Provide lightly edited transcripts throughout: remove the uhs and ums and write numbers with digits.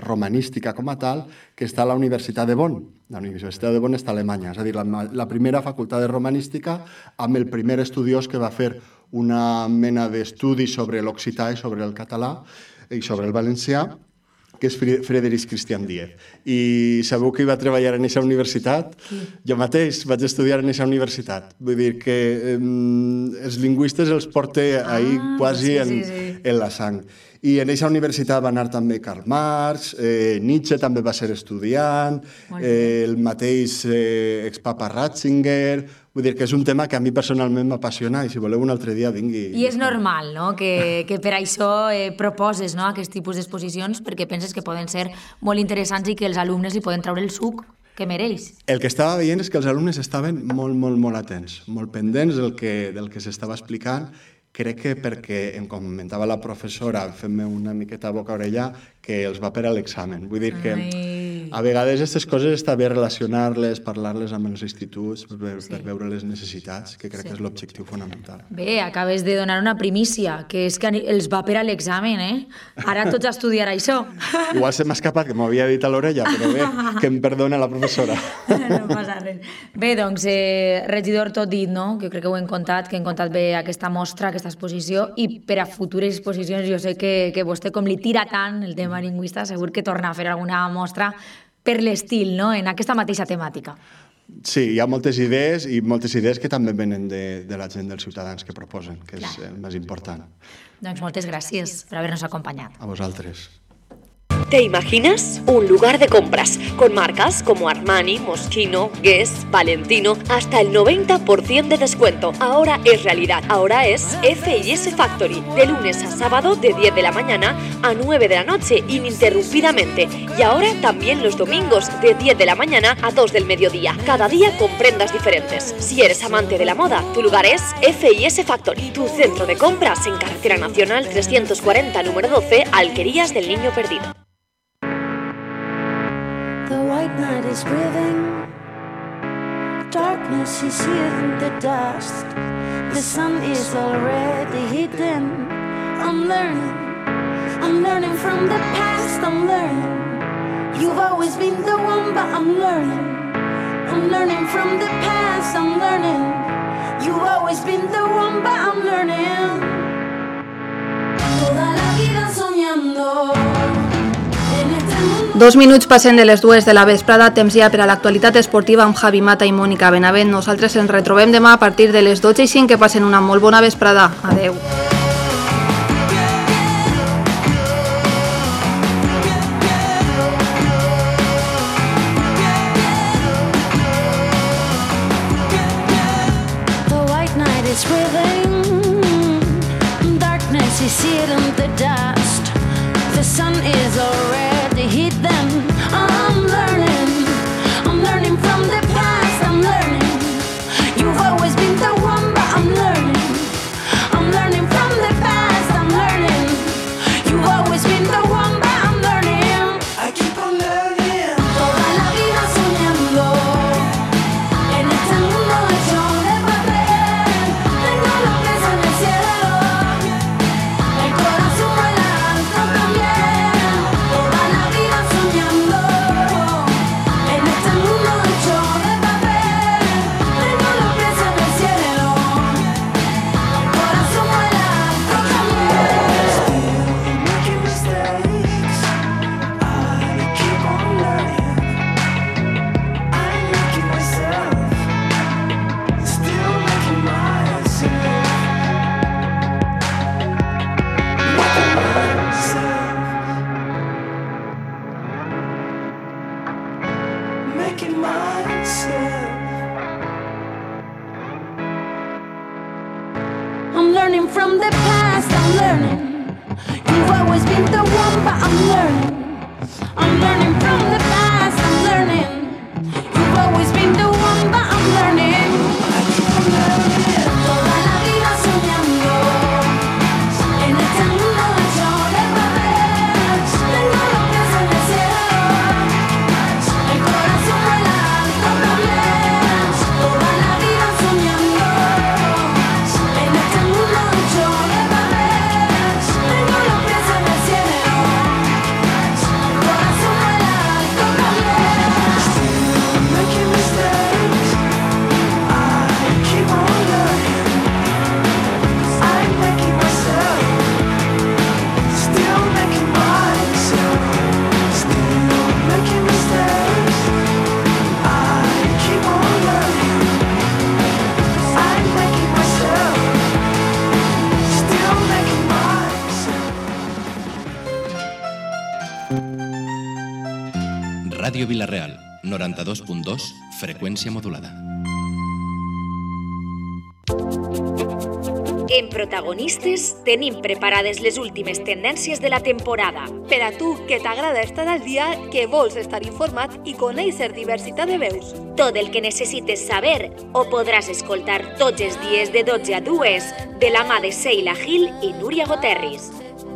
romanística com a tal, que està a la Universitat de Bonn. La Universitat de Bonn està a Alemanya, és a dir, la primera facultat de romanística amb el primer estudiós que va fer una mena d'estudi sobre l'occità i sobre el català i sobre el valencià, que és Friedrich Christian Diez. I sabeu qui va treballar en aquesta universitat? Jo mateix vaig estudiar en aquesta universitat. Vull dir que els lingüistes els porta ahí quasi en la sang. I en aquesta universitat va anar també Karl Marx, Nietzsche també va ser estudiant, el mateix expapa Ratzinger. Vull dir que és un tema que a mi personalment m'apassiona i si voleu un altre dia vingui. I és normal, no?, que per això proposes aquest tipus d'exposicions, perquè penses que poden ser molt interessants i que els alumnes li poden treure el suc que mereix. El que estava veient és que els alumnes estaven molt atents, molt pendents del que s'estava explicant. Crec que perquè, em comentava la professora, fent-me una miqueta boca-orella, que els va per a l'examen. Vull dir que a vegades aquestes coses està bé relacionar-les, parlar-les amb els instituts per veure les necessitats, que crec que és l'objectiu fonamental. Bé, acabes de donar una primícia, que és que els va per a l'examen, Ara tots a estudiar això. Igual se m'ha escapat, que m'ho havia dit a l'orella, però bé, que em perdona la professora. No passa res. Bé, doncs, regidor, tot dit, no?, que crec que ho hem contat, que hem contat bé aquesta mostra, aquesta exposició, i per a futures exposicions jo sé que vostè, com li tira tant el tema lingüista, segur que torna a fer alguna mostra per l'estil, no?, en aquesta mateixa temàtica. Sí, hi ha moltes idees i moltes idees que també venen de la gent dels ciutadans que proposen, que és el més important. Doncs moltes gràcies per haver-nos acompanyat. A vosaltres. ¿Te imaginas? Un lugar de compras con marcas como Armani, Moschino, Guess, Valentino, hasta el 90% de descuento. Ahora es realidad. Ahora es F&S Factory, de lunes a sábado de 10 de la mañana a 9 de la noche, ininterrumpidamente. Y ahora también los domingos de 10 de la mañana a 2 del mediodía. Cada día con prendas diferentes. Si eres amante de la moda, tu lugar es F&S Factory, tu centro de compras en Carretera Nacional 340, número 12, Alquerías del Niño Perdido. The white night is breathing, darkness is here in the dust. The sun is already hidden. I'm learning from the past, I'm learning. You've always been the one, but I'm learning from the past, I'm learning. You've always been the one, but I'm learning. Toda la vida soñando. 2 minuts passen de les 2 de la vesprada, temps ja per a l'actualitat esportiva amb Javi Mata i Mònica Benavent. Nosaltres ens retrobem demà a partir de les 12:05. Que passen una molt bona vesprada. Adeu. The white night is breathing, darkness is here in the dust. The sun is already hidden. I'm learning from the past, I'm learning. You've always been the one, but I'm learning from the past, I'm learning. You've always been the one, but I'm learning. I keep on learning. Toda la vida soñando en este mundo hecho de papel. Tengo los pies en el cielo, el corazón vuela alto también. Toda la vida soñando en este mundo hecho de papel. Tengo los pies en el cielo, el corazón vuela alto también. Still making mistakes, I keep on learning. I'm making myself, still making myself. Making myself. I'm learning from the past, I'm learning. You've always been the one, but I'm learning. I'm learning from the past, I'm learning. You've always been the one, but I'm learning. I keep on learning. Toda la vida soñando en este mundo hecho de papel. Tengo los pies en el cielo, el corazón vuela alto también. Toda la vida soñando en este mundo hecho de papel. Tengo los pies en el cielo, Ràdio Vila-real, 92.2, freqüència modulada. En Protagonistes tenim preparades les últimes tendències de la temporada. Per a tu, que t'agrada estar al dia, que vols estar informat i conèixer diversitat de veus. Tot el que necessites saber ho podràs escoltar tots els dies de 12 a 2 de la mà de Seila Gil i Núria Goterris.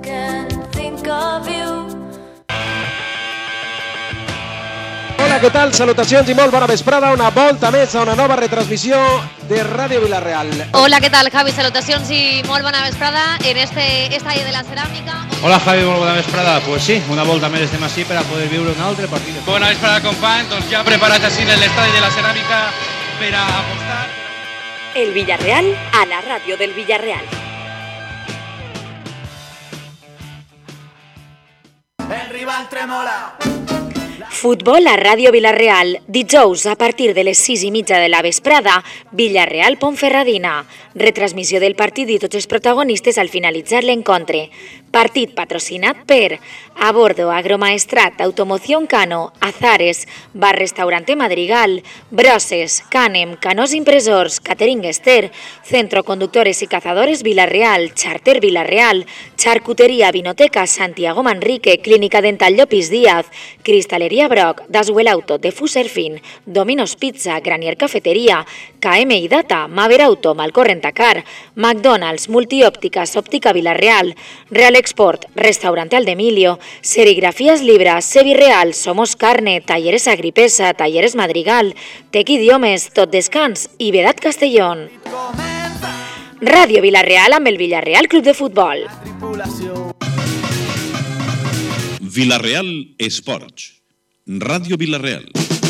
Hola, què tal? Salutacions i molt bona vesprada. Una volta més a una nova retransmissió de Ràdio Vila-real. Hola, què tal, Javi? Salutacions i molt bona vesprada en este estadi de la ceràmica. Hola, Javi, molt bona vesprada. Pues sí, una volta més estem així per a poder viure un altre partit. Bona vesprada, company. Doncs ja preparats així en l'estadi de la ceràmica per a apostar. El Villarreal a la ràdio del Villarreal. El rival tremola. Futbol a Ràdio Vila-real, dijous a partir de les 6:30 de la vesprada, Villarreal-Ponferradina. Retransmissió del partit i tots els protagonistes al finalitzar l'encontre. Partit patrocinat per Abordo Agromaestrat, Automoción Cano, Azares, Bar Restaurante Madrigal, Broses, Canem, Canós Impresors, Catering Ester, Centro Conductores y Cazadores Vila-real, Charter Vila-real, Charcutería Vinoteca Santiago Manrique, Clínica Dental Llopis Díaz, Cristalería Broc, Daswell Auto, Defuser Fin, Domino's Pizza, Granier Cafetería, KMI Data, Maver Auto, Malcorrent Car, McDonald's, Multiópticas, Óptica Vila-real, Real Export, Restaurante Aldemilio, Serigrafías Libras, Sevi Real, Somos Carne, Talleres Agripesa, Talleres Madrigal, Tec Idiomes, Tot Descans i Vedat Castellón. Ràdio Vila-real amb el Villarreal Club de Futbol. Vila-real Esports. Ràdio Vila-real.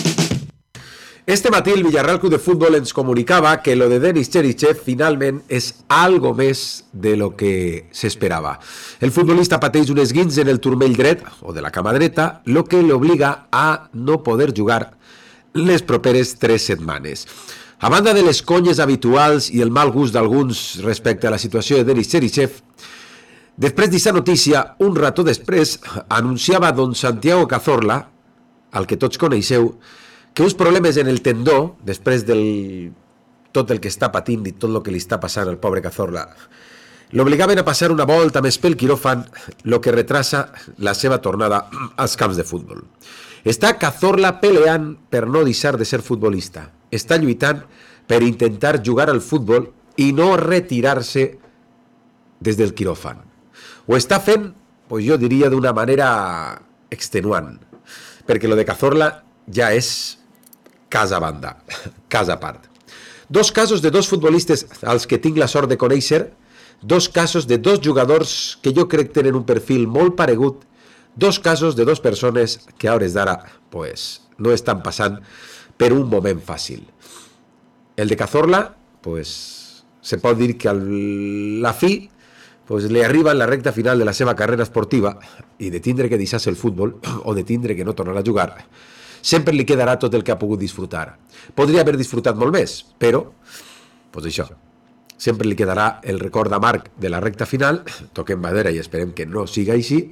Este matí el Villarreal Club de Fútbol ens comunicaba que lo de Denis Cherichev finalment és algo més de lo que s'esperava. El futbolista pateix un esguinç en el turmell dret o de la cama dreta, lo que l'obliga a no poder jugar les properes 3 setmanes. A banda de les conyes habituals i el mal gust d'alguns respecte a la situació de Denis Cherichev, després d'aquesta notícia, un rato després, anunciava don Santiago Cazorla, al que tots coneixeu, que uns problemes en el tendó, després del tot el que està patint i tot el que li està passant al pobre Cazorla, l'obligaven a passar una volta més pel quiròfan, lo que retrasa la seva tornada als camps de futbol. Està Cazorla peleant per no deixar de ser futbolista. Està lluitant per intentar jugar al futbol i no retirar-se des del quiròfan. Ho està fent, pues jo diria, d'una manera extenuant, perquè lo de Cazorla ja és casa banda, casa part. 2 casos de 2 futbolistes als que tinc la sort de conèixer, 2 casos de 2 jugadors que jo crec tenen un perfil molt paregut, 2 casos de 2 persones que a hores d'ara pues, no estan passant per un moment fàcil. El de Cazorla, pues, se pot dir que a la fi pues, li arriba en la recta final de la seva carrera esportiva i de tindre que deixar-se el futbol o de tindre que no tornar a jugar, sempre li quedarà tot el que ha pogut disfrutar. Podria haver disfrutat molt més, però, pues això, sempre li quedarà el record amarg de la recta final, toquem madera i esperem que no siga així,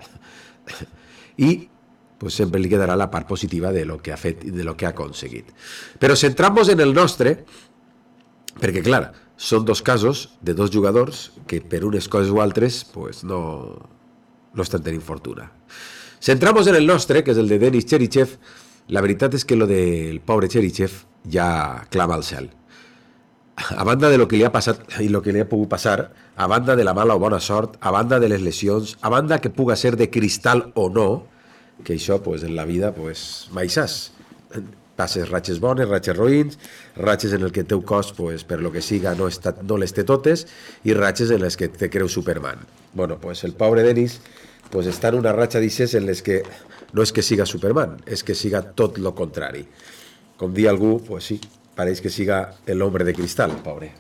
i pues, sempre li quedarà la part positiva de lo que ha fet i de lo que ha aconseguit. Però centrant-nos en el nostre, perquè, clar, són 2 casos de 2 jugadors que per unes coses o altres pues, no estan tenint fortuna. Centrant-nos en el nostre, que és el de Denis Cherichev, la veritat és que lo del pobre Cherichev ja clama al cel. A banda de lo que li ha passat i lo que li ha pogut passar, a banda de la mala o bona sort, a banda de les lesions, a banda que puga ser de cristal o no, que això pues, en la vida pues, mai saps. Passes ratxes bones, ratxes roïns, ratxes en el que el teu cos, pues, per lo que siga, no les té totes, i ratxes en les que te creus Superman. Bueno, pues el pobre Denis pues, està en una ratxa d'ixes en les que no és que siga Superman, és que siga tot lo contrari. Com dir algú, pues sí, pareix que siga l'home de cristal, pobre.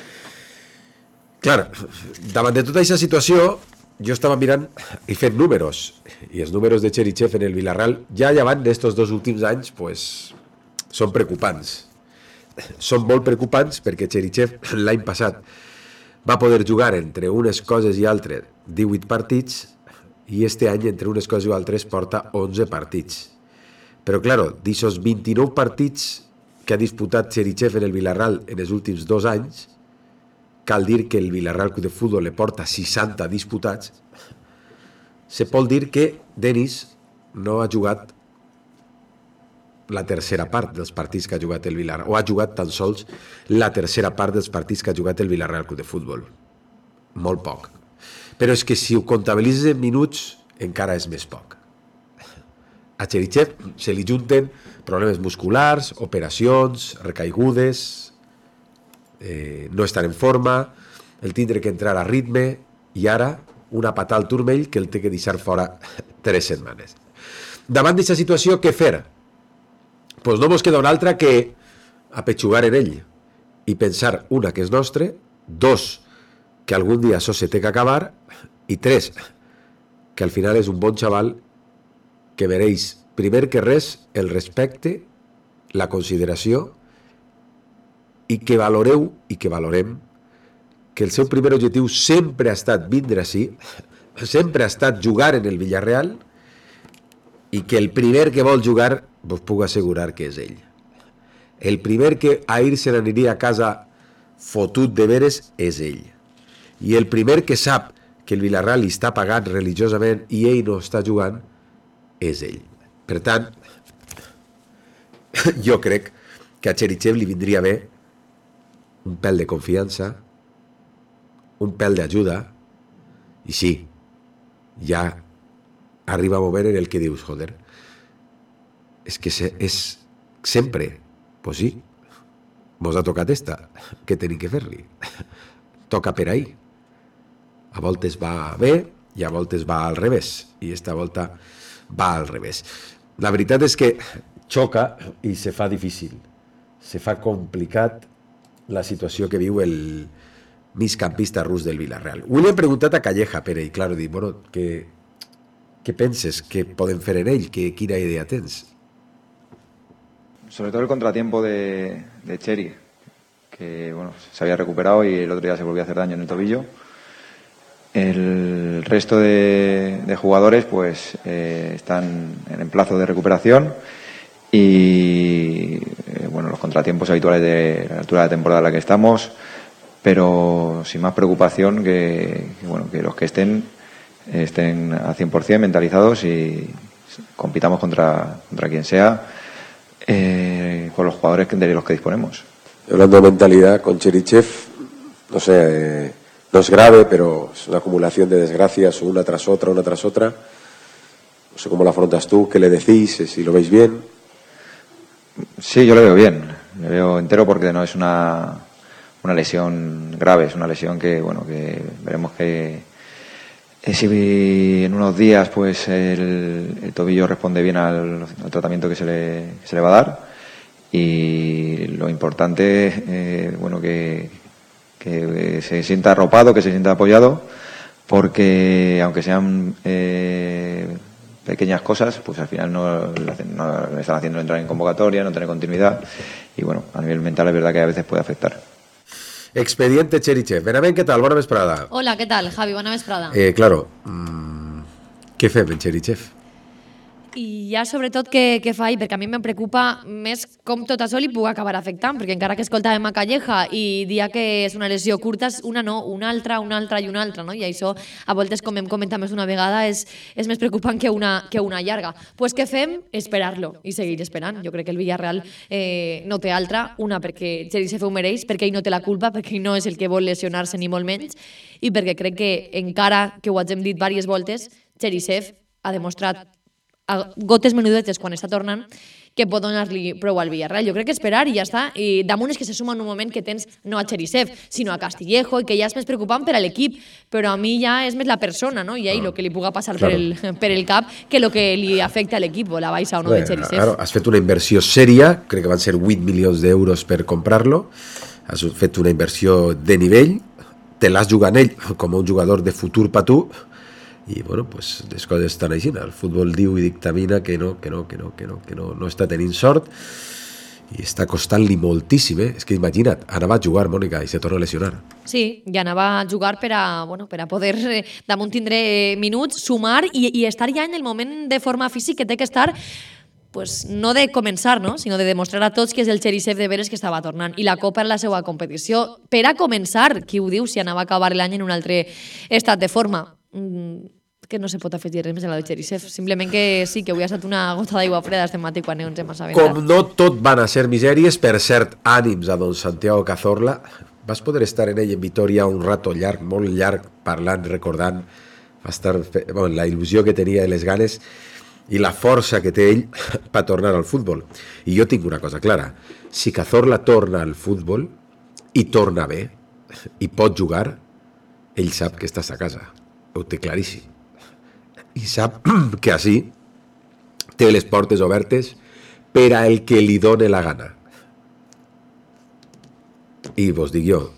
Clar, davant de tota aquesta situació, jo estava mirant i fent números, i els números de Cherichev en el Villarreal, ja llevant d'estos 2 últims anys, pues, són preocupants. Són molt preocupants perquè Cherichev l'any passat va poder jugar entre unes coses i altres 18 partits i este any, entre unes coses i altres, porta 11 partits. Però, claro, d'aquests 29 partits que ha disputat Cherichev en el Villarreal en els últims 2 anys, cal dir que el Villarreal Club de Futbol le porta 60 disputats, se pot dir que Denis no ha jugat la tercera part dels partits que ha jugat el Villarreal, o ha jugat tan sols la tercera part dels partits que ha jugat el Villarreal Club de Futbol. Molt poc. Però és que si ho comptabilitzes en minuts, encara és més poc. A Cherichev se li junten problemes musculars, operacions, recaigudes, no estar en forma, el tindre que entrar a ritme, i ara una patada al turmell que el té que deixar fora 3 setmanes. Davant d'aquesta situació, què fer? Pues no mos queda una altra que apetxugar en ell i pensar, una, que és nostre, 2, que algun dia això se té que acabar, i 3, que al final és un bon xaval que mereix, primer que res, el respecte, la consideració, i que valoreu i que valorem que el seu primer objectiu sempre ha estat vindre ací, sempre ha estat jugar en el Villarreal, i que el primer que vol jugar vos puc assegurar que és ell. El primer que a ir-se n'aniria a casa fotut de veres és ell. I el primer que sap que el Villarreal li està pagant religiosament i ell no està jugant és ell. Per tant, jo crec que a Cherichev li vindria bé un pèl de confiança, un pèl d'ajuda, i sí, ja arriba un moment en el que dius, joder, és que és sempre, pues sí, mos ha tocat esta, què tenim que fer-li? Toca per ahí. A voltes va bé i a voltes va al revés, i esta volta va al revés. La veritat és que xoca i se fa difícil, se fa complicat la situació que viu el migcampista rus del Villarreal. Ho li hem preguntat a Calleja per ell, clar, dic, bueno, què penses que poden fer en ell? Quina idea tens? Sobre todo el contratiempo de Cheri, que bueno, se había recuperado y el otro día se volvió a hacer daño en el tobillo. El resto de jugadores pues están en plazo de recuperación y bueno, los contratiempos habituales de la altura de la temporada en la que estamos, pero sin más preocupación que los que estén al 100% mentalizados y compitamos contra quien sea con los jugadores de los que disponemos. Hablando de mentalidad, con Cherichev, no sé, no es grave, pero es una acumulación de desgracias una tras otra. No sé cómo lo afrontas tú, qué le decís, si lo veis bien. Sí, yo lo veo bien, le veo entero porque no es una lesión grave, es una lesión que veremos que si en unos días pues el tobillo responde bien al tratamiento que se le va a dar, y lo importante que se sienta arropado, que se sienta apoyado, porque aunque sean pequeñas cosas, pues al final no le están haciendo entrar en convocatoria, no tener continuidad, y bueno, a nivel mental es verdad que a veces puede afectar. Expediente Cherichev. Benavent, què tal? Bona vesprada. Hola, què tal, Javi? Bona vesprada. Claro, què fem en Cherichev? I ja sobretot què fa ell, perquè a mi em preocupa més com tot això li pugui acabar afectant, perquè encara que escoltàvem a Calleja i dia que és una lesió curta, és una no, una altra, no? I això a voltes, com hem comentat més una vegada, és més preocupant que una llarga. Pues què fem? Esperar-lo i seguir esperant. Jo crec que el Villarreal no té altra, una perquè Cherichev ho mereix, perquè ell no té la culpa, perquè ell no és el que vol lesionar-se ni molt menys, i perquè crec que encara que ho hem dit diverses voltes, Cherichev ha demostrat a gotes menudetes quan està tornant que pot donar-li prou al Villarreal. Jo crec que esperar i ja està. I damunt és que se suma en un moment que tens no a Cherichev, sinó a Castillejo, i que ja és més preocupant per a l'equip, però a mi ja és més la persona, no? I a ell el que li puga passar per el cap que el que li afecta a l'equip, o la baixa o no de Cherichev. Claro, has fet una inversió sèria, crec que van ser 8 milions d'euros per comprar-lo, has fet una inversió de nivell, te l'has jugat ell com un jugador de futur per tu, i bueno, pues les coses estan així. El futbol diu i dictamina que no està tenint sort, i està costant-li moltíssim, És que imagina't, anava a jugar, Mònica, i se torna a lesionar. Sí, ja anava a jugar per a poder damunt tindre minuts, sumar i estar ja en el moment de forma física que té que estar, pues, no de començar, no? Sinó de demostrar a tots que és el Cherisev de veres que estava tornant. I la Copa era la seva competició. Per a començar, qui ho diu, si anava a acabar l'any en un altre estat de forma? Que no se pot afegir res més a la del Cherisev. Simplement que sí, que avui ha estat una gota d'aigua freda este matí quan ens hem assabentat. Com no tot van a ser misèries, per cert, ànims a don Santiago Cazorla. Vas poder estar en ell en Vitoria un rato llarg, molt llarg, parlant, recordant, la il·lusió que tenia i les ganes i la força que té ell per tornar al futbol. I jo tinc una cosa clara. Si Cazorla torna al futbol i torna bé i pot jugar, ell sap que estàs a casa. Ho té claríssim. I sap que així té les portes obertes per a el que li done la gana. I vos dic jo,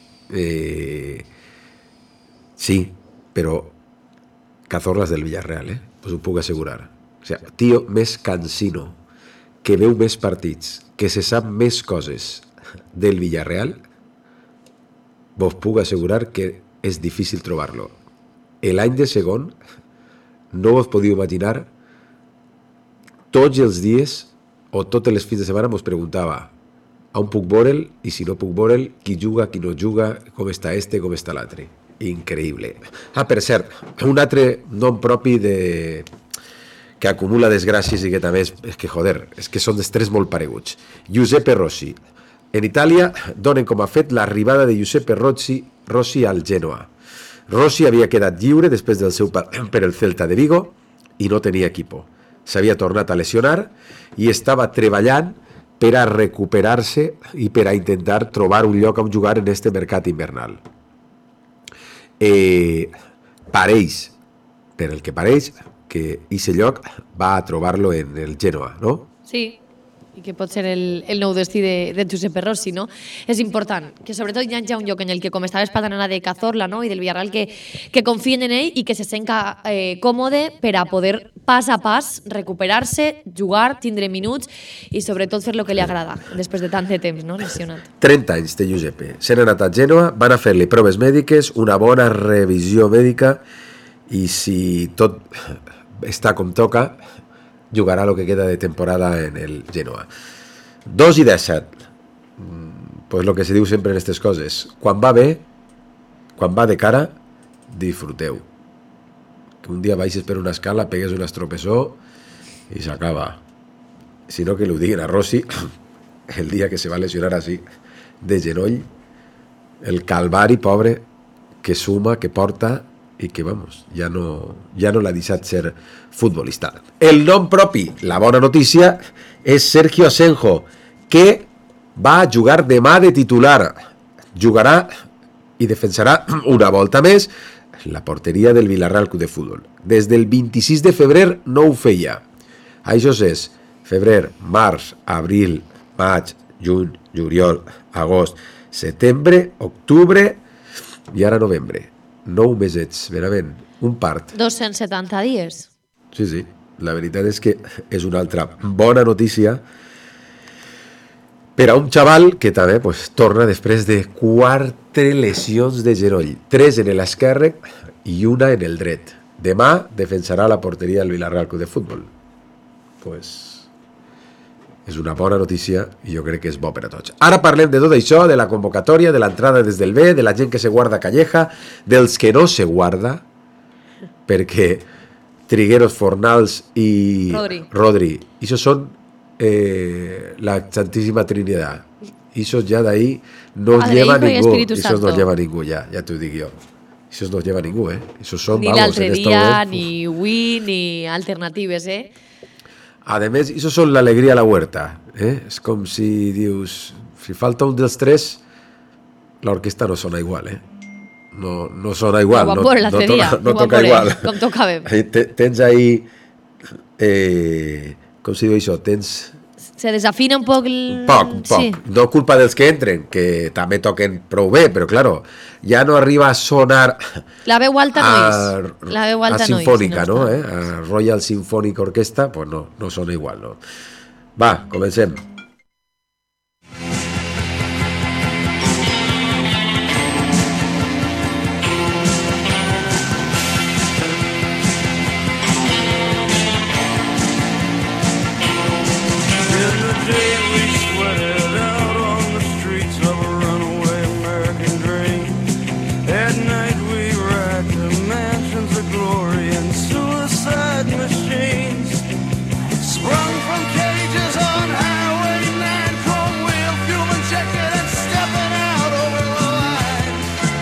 sí, però Cazorla és del Villarreal, us ho puc assegurar. O sigui, tio més cansino, que veu més partits, que se sap més coses del Villarreal, vos puc assegurar que és difícil trobar-lo. L'any de segon no vos podíeu imaginar, tots els dies o totes les fins de setmana mos preguntava on puc veure'l i si no puc veure'l, qui juga, qui no juga, com està com està l'altre. Increïble. Per cert, un altre nom propi que acumula desgràcies i que també és que, joder, és que són dels tres molt pareguts. Giuseppe Rossi. En Itàlia donen com a fet l'arribada de Giuseppe Rossi al Genoa. Rossi havia quedat lliure després del seu pas per el Celta de Vigo i no tenia equipo. S'havia tornat a lesionar i estava treballant per a recuperar-se i per a intentar trobar un lloc on jugar en este mercat invernal. Pareix, per el que pareix, que aquest lloc va a trobar-lo en el Genoa, no? Sí, i que pot ser el nou destí de Giuseppe Rossi, no? És important que sobretot hi ha un lloc en el que, com estaves parlant de Cazorla, no? I del Villarreal, que confien en ell i que se senta còmode per a poder pas a pas recuperar-se, jugar, tindre minuts i sobretot fer el que li agrada després de tant de temps, no? Lesionat. 30 anys té Giuseppe. Se n'ha anat a Gènova, van a fer-li proves mèdiques, una bona revisió mèdica i si tot està com toca, jugarà el que queda de temporada en el Genoa. 2:17. Pues lo que se diu sempre en aquestes coses. Quan va bé, quan va de cara, disfruteu. Que un dia baixes per una escala, pegues un estropessó i s'acaba. Si no, que li ho diguin a Rossi el dia que se va lesionar així de genoll, el calvari pobre que suma, que porta i que, vamos, ja no l'ha deixat ser futbolista. El nom propi, la bona notícia, és Sergio Asenjo, que va jugar demà de titular. Jugarà i defensarà una volta més la porteria del Villarreal Club de Futbol. Des del 26 de febrer no ho feia. Això és febrer, març, abril, maig, juny, juliol, agost, setembre, octubre i ara novembre. 9 mesets, verament, un part. 270 dies. Sí, la veritat és que és una altra bona notícia per a un xaval que també torna després de 4 lesions de genoll, 3 en l'esquerre i una en el dret. Demà defensarà la porteria del Villarreal Club de Futbol. És una bona notícia i jo crec que és bo per a tots. Ara parlem de tot això, de la convocatòria, de l'entrada des del B, de la gent que se guarda Calleja, dels que no se guarda, perquè Trigueros, Fornals i Rodri, això són la Santíssima Trinidad. Això ja d'ahí no els lleva ningú. Això no els lleva ningú, ja t'ho dic jo. Això no els lleva ningú, Això són, ni l'altre dia, ni avui, ni alternatives, A més, això són l'alegria a la huerta. És com si dius, si falta un dels tres, l'orquestra no sona igual, No sona igual. No toca igual. Com tocàvem. Tens ahí, com si diu això, se desafina un poc Poc. Sí. No culpa dels que entren, que també toquen prou bé, però claro, ja no arriba a sonar la veu alta a sinfònica, no? A Royal Symphonic Orchestra, pues no sona igual, no? Va, comencem. day we sweated out on the streets of a runaway American dream. At night we ride to mansions of glory and suicide machines. Sprung from cages on Highway 9, chrome wheel, fuel injected and stepping out over the line.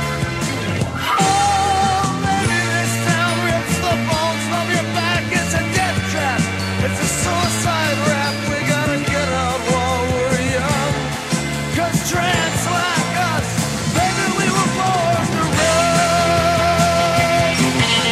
Oh, maybe this town rips the bones from your back. It's a death trap, it's a suicide rap. We gotta get out while we're young, 'cause trance like us, baby, we were born to run.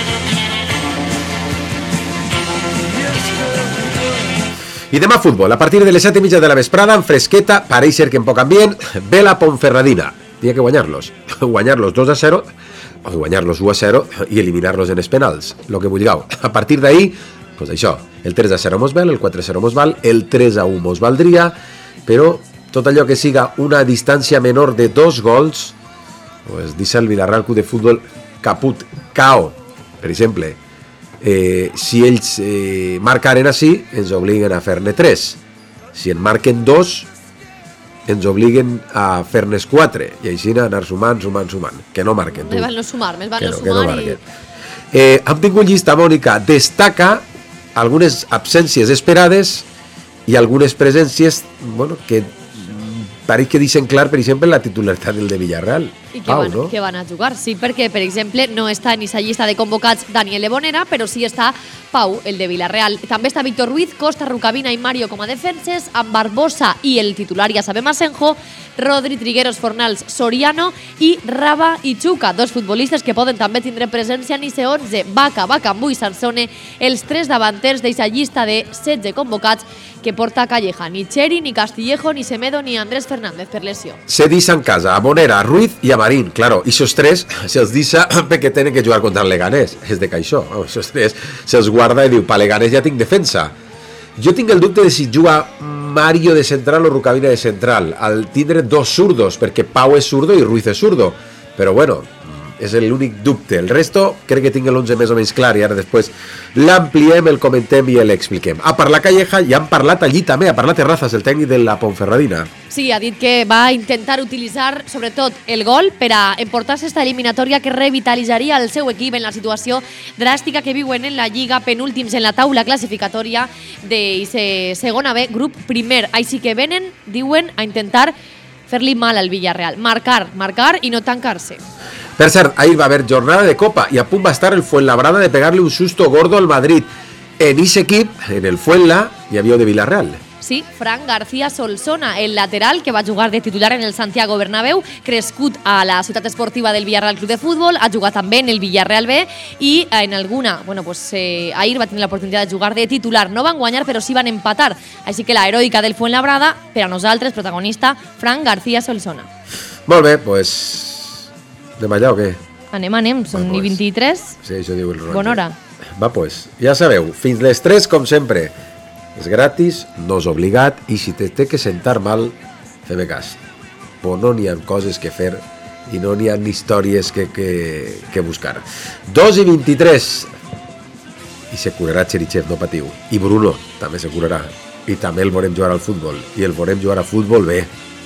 Yes, 'cause we were. I demà futbol, a partir de les 7:30 de la vesprada, en fresqueta, pareix ser que en poc ambient, ve la Ponferradina. Hi ha que guanyar-los. Guanyar-los 2-0, o guanyar-los 1-0 i eliminar-los en els penals, lo que vulgueu. A partir d'ahí, pues això, el 3-0 mos val, el 4-0 mos val, el 3-1 mos valdria, però tot allò que siga una distància menor de 2 gols, pues deixa el Villarreal Club de Futbol caput, cao, per exemple. Si ells marcaren així, ens obliguen a fer-ne 3. Si en marquen 2, ens obliguen a fer-ne 4. I així anar sumant. Que no marquen. Més val no sumar, més val no que no sumar. marquen. Hem tingut llista, Mònica. Destaca algunes absències esperades i algunes presències, bueno, que pareix que deixen clar, per exemple, la titularitat del de Villarreal. I que van a jugar, sí, perquè, per exemple, no està en aquesta llista de convocats Daniel Lebonera, però sí està Pau, el de Villarreal. També està Víctor Ruiz, Costa, Rucabina i Mario com a defenses, amb Barbosa i el titular, ja sabem, Asenjo, Rodri, Trigueros, Fornals, Soriano i Raba i Chuca, dos futbolistes que poden també tindre presència en IC 11, Vaca, Bacambú i Sansone, els 3 davanters d'aquesta llista de 16 convocats que porta Calleja, ni Cheri, ni Castillejo, ni Semedo, ni Andrés Fernández per lesió. Se deixa en casa a Bonera, a Ruiz i a Marín, claro, i esos 3 se'ls deixa perquè tenen que jugar contra el Leganés, és de caixó, esos 3 se'ls guarda i diu, pa Leganés ja tinc defensa. Jo tinc el dubte de si juga Mario de central o Rucabina de central, al tindre 2 zurdos, perquè Pau és zurdo i Ruiz és zurdo, però bueno, és l'únic dubte. El resto crec que tinc l'11 més o menys clar i ara després l'ampliem, el comentem i l'expliquem. A parlar Calleja ja han parlat allí també, ha parlat Terrazas, el tècnic de la Ponferradina. Sí, ha dit que va intentar utilitzar sobretot el gol per a emportar-se esta eliminatòria que revitalitzaria el seu equip en la situació dràstica que viuen en la Lliga, penúltims en la taula classificatòria de segona B, grup primer. Així que venen, diuen, a intentar fer-li mal al Villarreal. Marcar i no tancar-se. Per cert, ahir va haver jornada de Copa i a punt va estar el Fuenlabrada de pegar-li un susto gordo al Madrid. En ese equip, en el Fuenla, hi havia de Villarreal. Sí, Fran García Solsona, el lateral que va jugar de titular en el Santiago Bernabéu, crescut a la ciutat esportiva del Villarreal Club de Futbol, ha jugat també en el Villarreal B i en alguna, ahir va tenir l'oportunitat de jugar de titular. No van guanyar, però sí van empatar. Així que la heroica del Fuenlabrada, per a nosaltres, protagonista, Fran García Solsona. Molt bé, doncs... Anem allà o què? Anem, són ni 23. Sí, això diu el Roger. Bona hora. Va, doncs, ja sabeu, fins les 3, com sempre. És gratis, no és obligat, i si te té que sentar mal, fem cas. Però no n'hi ha coses que fer i no n'hi ha històries que buscar. 2:23. I se curarà Cherichev, no patiu. I Bruno també se curarà. I també el veurem jugar al futbol. I el veurem jugar a futbol bé.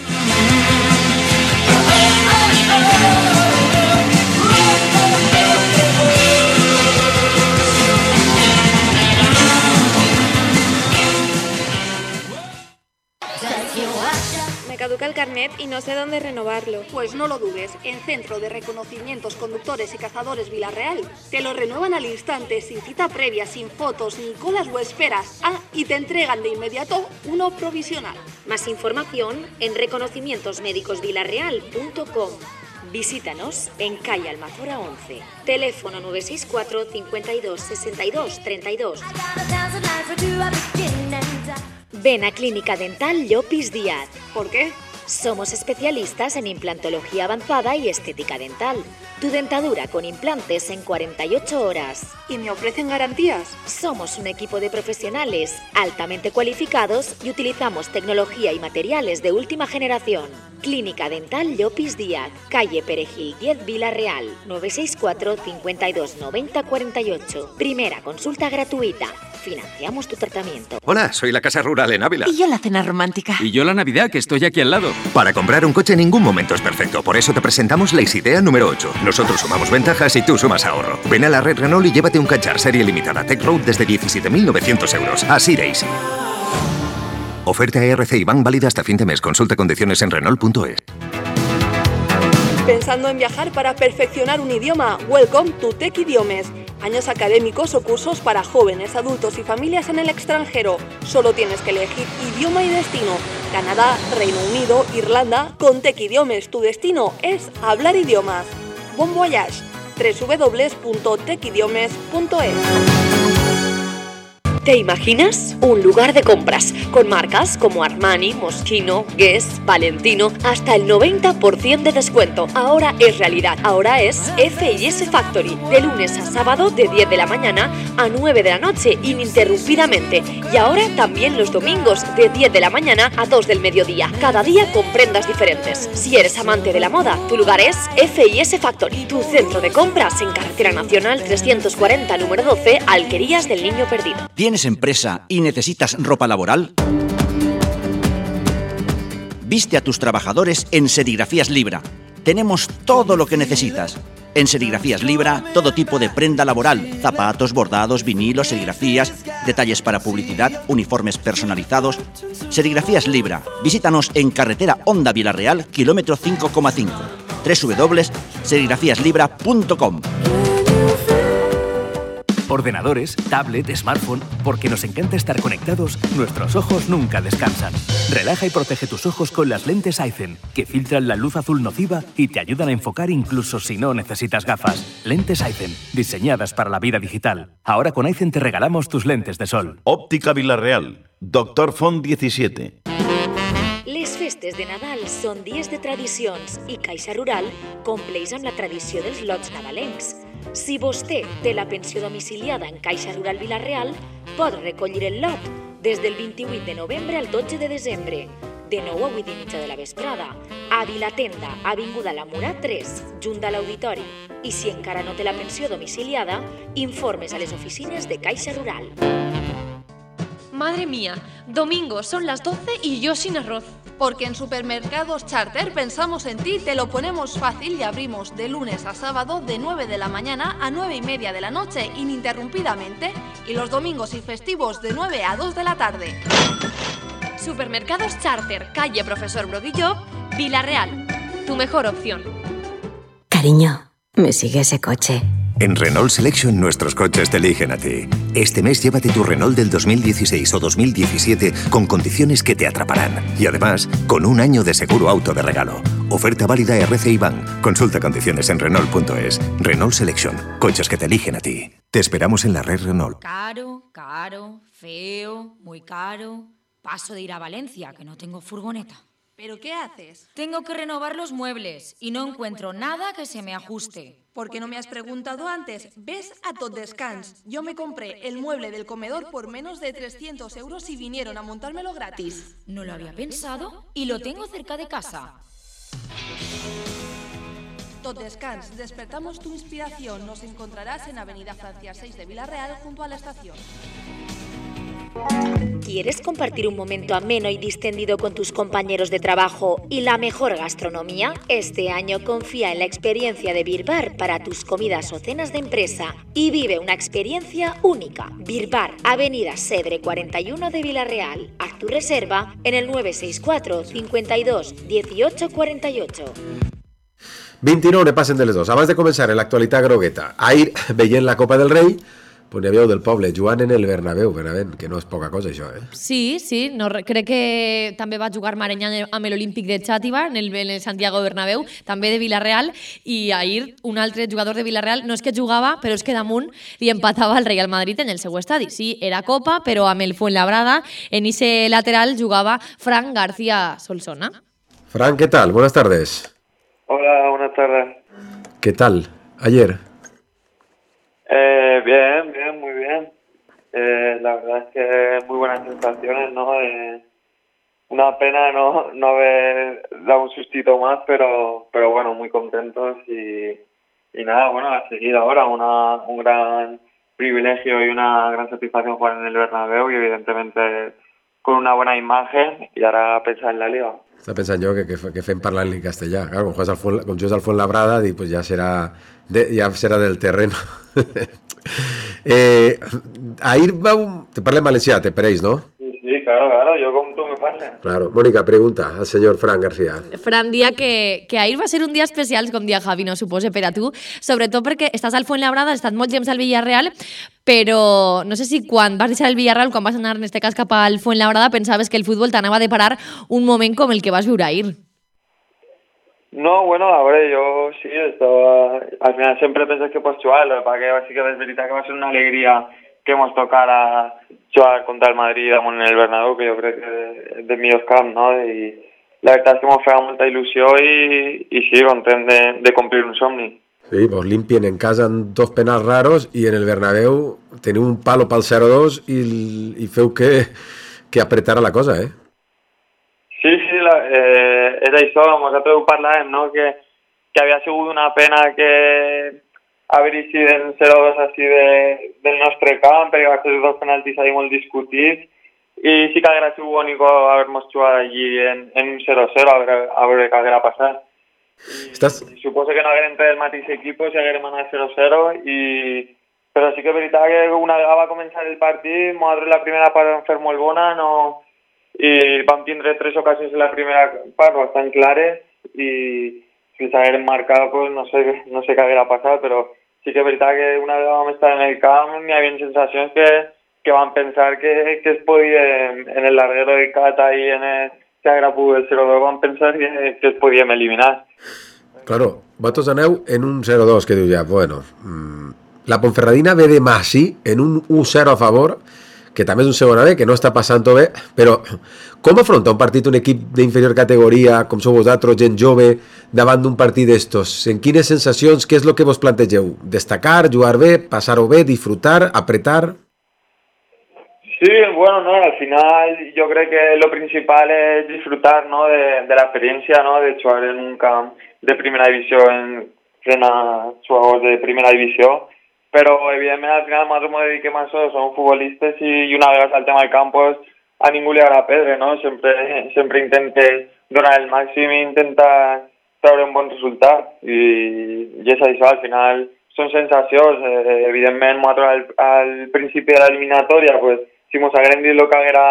Caduca el carnet y no sé dónde renovarlo. Pues no lo dudes, en Centro de Reconocimientos Conductores y Cazadores Villarreal te lo renuevan al instante, sin cita previa, sin fotos, ni colas o esperas. Y te entregan de inmediato uno provisional. Más información en reconocimientosmédicosvillarreal.com. Visítanos en calle Almazora 11. Teléfono 964 52 62 32. Ven a Clínica Dental Llopis Díaz. ¿Por qué? Somos especialistas en implantología avanzada y estética dental. Tu dentadura con implantes en 48 horas. ¿Y me ofrecen garantías? Somos un equipo de profesionales altamente cualificados y utilizamos tecnología y materiales de última generación. Clínica Dental Llopis Díaz, calle Perejil 10, Vila-real, 964 52 90 48. Primera consulta gratuita. Financiamos tu tratamiento. Hola, soy la Casa Rural en Ávila. Y yo la cena romántica. Y yo la Navidad, que estoy aquí al lado. Para comprar un coche en ningún momento es perfecto. Por eso te presentamos la Isidea número 8. Nosotros sumamos ventajas y tú sumas ahorro. Ven a la red Renault y llévate un Kadjar serie limitada Tech Road desde 17.900 euros. Así de easy. Oferta ERC y Bank válida hasta fin de mes. Consulta condiciones en Renault.es. ¿Pensando en viajar para perfeccionar un idioma? Welcome to Tech Idiomes. Años académicos o cursos para jóvenes, adultos y familias en el extranjero. Solo tienes que elegir idioma y destino. Canadá, Reino Unido, Irlanda. Con Tech Idiomes tu destino es hablar idiomas. Bon voyage. www.techidiomes.es. ¿Te imaginas? Un lugar de compras con marcas como Armani, Moschino, Guess, Valentino, hasta el 90% de descuento. Ahora es realidad. Ahora es F&S Factory. De lunes a sábado de 10 de la mañana a 9 de la noche ininterrumpidamente. Y ahora también los domingos de 10 de la mañana a 2 del mediodía. Cada día con prendas diferentes. Si eres amante de la moda, tu lugar es F&S Factory. Tu centro de compras en Carretera Nacional 340, número 12, Alquerías del Niño Perdido. ¿Tienes empresa y necesitas ropa laboral? Viste a tus trabajadores en Serigrafías Libra. Tenemos todo lo que necesitas. En Serigrafías Libra, todo tipo de prenda laboral, zapatos, bordados, vinilos, serigrafías, detalles para publicidad, uniformes personalizados. Serigrafías Libra. Visítanos en Carretera Honda Vila-real, kilómetro 5,5. www.serigrafíaslibra.com. Ordenadores, tablet, smartphone, porque nos encanta estar conectados, nuestros ojos nunca descansan. Relaja y protege tus ojos con las lentes Aizen, que filtran la luz azul nociva y te ayudan a enfocar incluso si no necesitas gafas. Lentes Aizen, diseñadas para la vida digital. Ahora con Aizen te regalamos tus lentes de sol. Òptica Vila-real, Doctor Font 17. Les festes de Nadal són dies de tradicions i Caixa Rural compleix amb la tradició dels lots nadalencs. Si vostè té la pensió domiciliada en Caixa Rural Vila-real, pot recollir el lot des del 28 de novembre al 12 de desembre, de 9 a 8 i mitja de la vesprada, a Vilatenda, Avinguda La Mura 3, junt a l'Auditori. I si encara no té la pensió domiciliada, informes a les oficines de Caixa Rural. Madre mía, domingo son las 12 y yo sin arroz. Porque en Supermercados Charter pensamos en ti, te lo ponemos fácil y abrimos de lunes a sábado de 9 de la mañana a 9 y media de la noche ininterrumpidamente y los domingos y festivos de 9 a 2 de la tarde. Supermercados Charter, calle Profesor Brodillo, Vila-real. Tu mejor opción. Cariño, ¿me sigue ese coche? En Renault Selection nuestros coches te eligen a ti. Este mes llévate tu Renault del 2016 o 2017 con condiciones que te atraparán. Y además, con un año de seguro auto de regalo. Oferta válida RCI Bank. Consulta condiciones en Renault.es. Renault Selection. Coches que te eligen a ti. Te esperamos en la red Renault. Caro, feo, muy caro. Paso de ir a Valencia, que no tengo furgoneta. ¿Pero qué haces? Tengo que renovar los muebles y no encuentro nada que se me ajuste. ¿Por qué no me has preguntado antes? Ves a Tot Descans. Yo me compré el mueble del comedor por menos de 300 euros y vinieron a montármelo gratis. No lo había pensado y lo tengo cerca de casa. Tot Descans, despertamos tu inspiración. Nos encontrarás en Avenida Francia 6 de Vila-real, junto a la estación. ¿Quieres compartir un momento ameno y distendido con tus compañeros de trabajo y la mejor gastronomía? Este año confía en la experiencia de Beer Bar para tus comidas o cenas de empresa y vive una experiencia única. Beer Bar, Avenida Cedre 41 de Vila-real. Haz tu reserva en el 964 52 18 48. 29 passen de les 2. Abans de començar en l'actualitat grogueta, ahir veient la Copa del Rei, pues n'hi havia del poble jugant en el Bernabéu, Benavent, que no és poca cosa això, Sí, no, crec que també va jugar Marenyà amb l'Olímpic de Xàtiva, en el Santiago Bernabéu, també de Vila-real, i ahir un altre jugador de Vila-real no és que jugava, però és que damunt li empatava el Real Madrid en el seu estadi. Sí, era Copa, però amb el Fuenlabrada, en ese lateral jugava Fran García Solsona. Fran, ¿qué tal? Buenas tardes. Hola, buenas tardes. ¿Qué tal? Ayer. Bien, muy bien. La verdad es que muy buenas sensaciones, ¿no? Una pena no haber dado un sustito más, pero bueno, muy contentos y nada, bueno, a seguir ahora un gran privilegio y una gran satisfacción jugar en el Bernabéu y evidentemente con una buena imagen y ahora pensar en la Liga. Està pensant jo que fem parlant en castellà. Claro, quan jugues al Fuenlabrada, pues ja serà del terreno. Ahir te parla en valencià, te pareix, no? Sí, claro, yo como tú me parles. Claro. Mónica, pregunta al senyor Fran García. Fran, dia que ahir va ser un dia especial, com dia Javi, no suposa, per a tu, sobretot perquè estàs al Fuenlabrada, has estat molt temps al Villarreal, però no sé si quan vas deixar el Villarreal, quan vas anar en este cas cap al Fuenlabrada, pensaves que el futbol t'anava a deparar un moment com el que vas viure ahir. No, bueno, a veure, jo sí, estava... Al final sempre penses que pots jugar, perquè sí que és veritat que va ser una alegria que mos tocara jugar contra el Madrid en el Bernabéu, que jo crec que és dels millors camps, no? I la veritat és que mos feia molta il·lusió i sí, content de complir un somni. Sí, vos limpien en casa en 2 penals raros i en el Bernabéu teniu un palo pel 0-2 i feu que apretara la cosa, eh? Sí, és això, nosaltres ho parlàvem, no? Que havia sigut una pena que haver-hi sigut en 0-2 així del nostre camp, perquè va ser 2 penaltis ahí molt discutits, i sí que hauria sigut bonic haver-nos jugat allí en un 0-0, a veure què hauria passat. I suposo que no haguem entre el mateix equip si haguem anat 0-0, però sí que és veritat que una vegada va començar el partit, nosaltres la primera part vam fer molt bona, i vam tindre 3 ocasions en la primera part bastant clares, i si s'hagueren marcat, pues, no sé què hauria passat, però sí que és veritat que una vegada vam estar en el camp hi havia sensacions que vam pensar que es podia, en el larguero de Cata i si haguera pogut el 0-2, vam pensar que es podíem eliminar. Claro, vosaltres aneu en un 0-2, que diu ja, bueno, la Ponferradina ve de Masí en un 1-0 a favor, que també és un segona B, que no està passant bé, però com afronta un partit un equip d'inferior categoria, com sou vosaltres, gent jove, davant d'un partit d'estos? En quines sensacions, què és el que vos plantegeu? Destacar, jugar bé, passar-ho bé, disfrutar, apretar? Sí, bueno, no, al final yo creo que lo principal es disfrutar, ¿no? de la experiencia, ¿no? De jugar en un camp de primera división frente a jugadors de primera división, pero evidentemente al final nosotros nos dediquem a eso, somos futbolistas y una vez al tema del campo pues, a ningú li agrada perdre, ¿no? Sempre intentes donar el màxim i intentar treure un bon resultat i és això, al final són sensacions, evidentment nosaltres al principi de l'eliminatòria pues, si mos haguem dit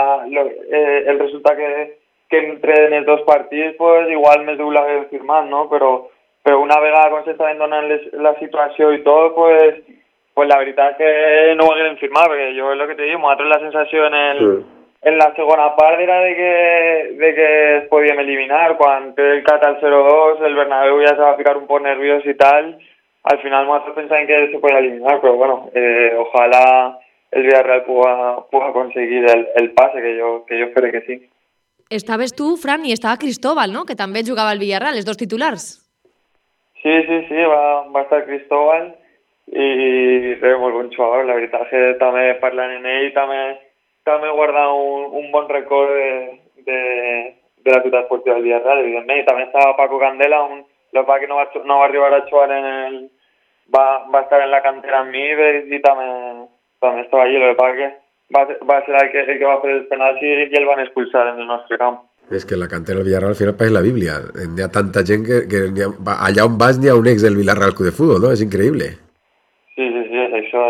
el resultat que entre en els 2 partits, pues igual més dur l'haguem firmat, no? Però una vegada quan s'estaven donant la situació i tot, pues la veritat és que no ho haguem firmat, perquè jo és el que te dic, nosaltres la sensació en la segona part era de que es podíem eliminar, quan té el Cata al 0-2, el Bernabéu ja se va ficar un poc nerviós i tal, al final nosaltres pensàvem que se podia eliminar, però bueno, ojalá el Villarreal pueda conseguir el pase, que yo espero que sí. Estaves tu, Fran, i estava Cristóbal, no?, que també jugava al Villarreal, els 2 titulars. Sí, va estar Cristóbal i res, molt bon jugador, la veritat que també parlant en ell, també guardar un bon record de la ciutat esportiva del Villarreal, evidentment, i també estava Paco Candela, el que no va arribar a jugar va estar en la cantera amb mi i també estava allí, el que va ser el que va fer els penals i el van expulsar en el nostre camp. És que la cantera del Villarreal al final pareix la Bíblia. Hi ha tanta gent que allà on vas n'hi ha un ex del Villarreal Club de Fútbol, no? És increïble. Sí, és això.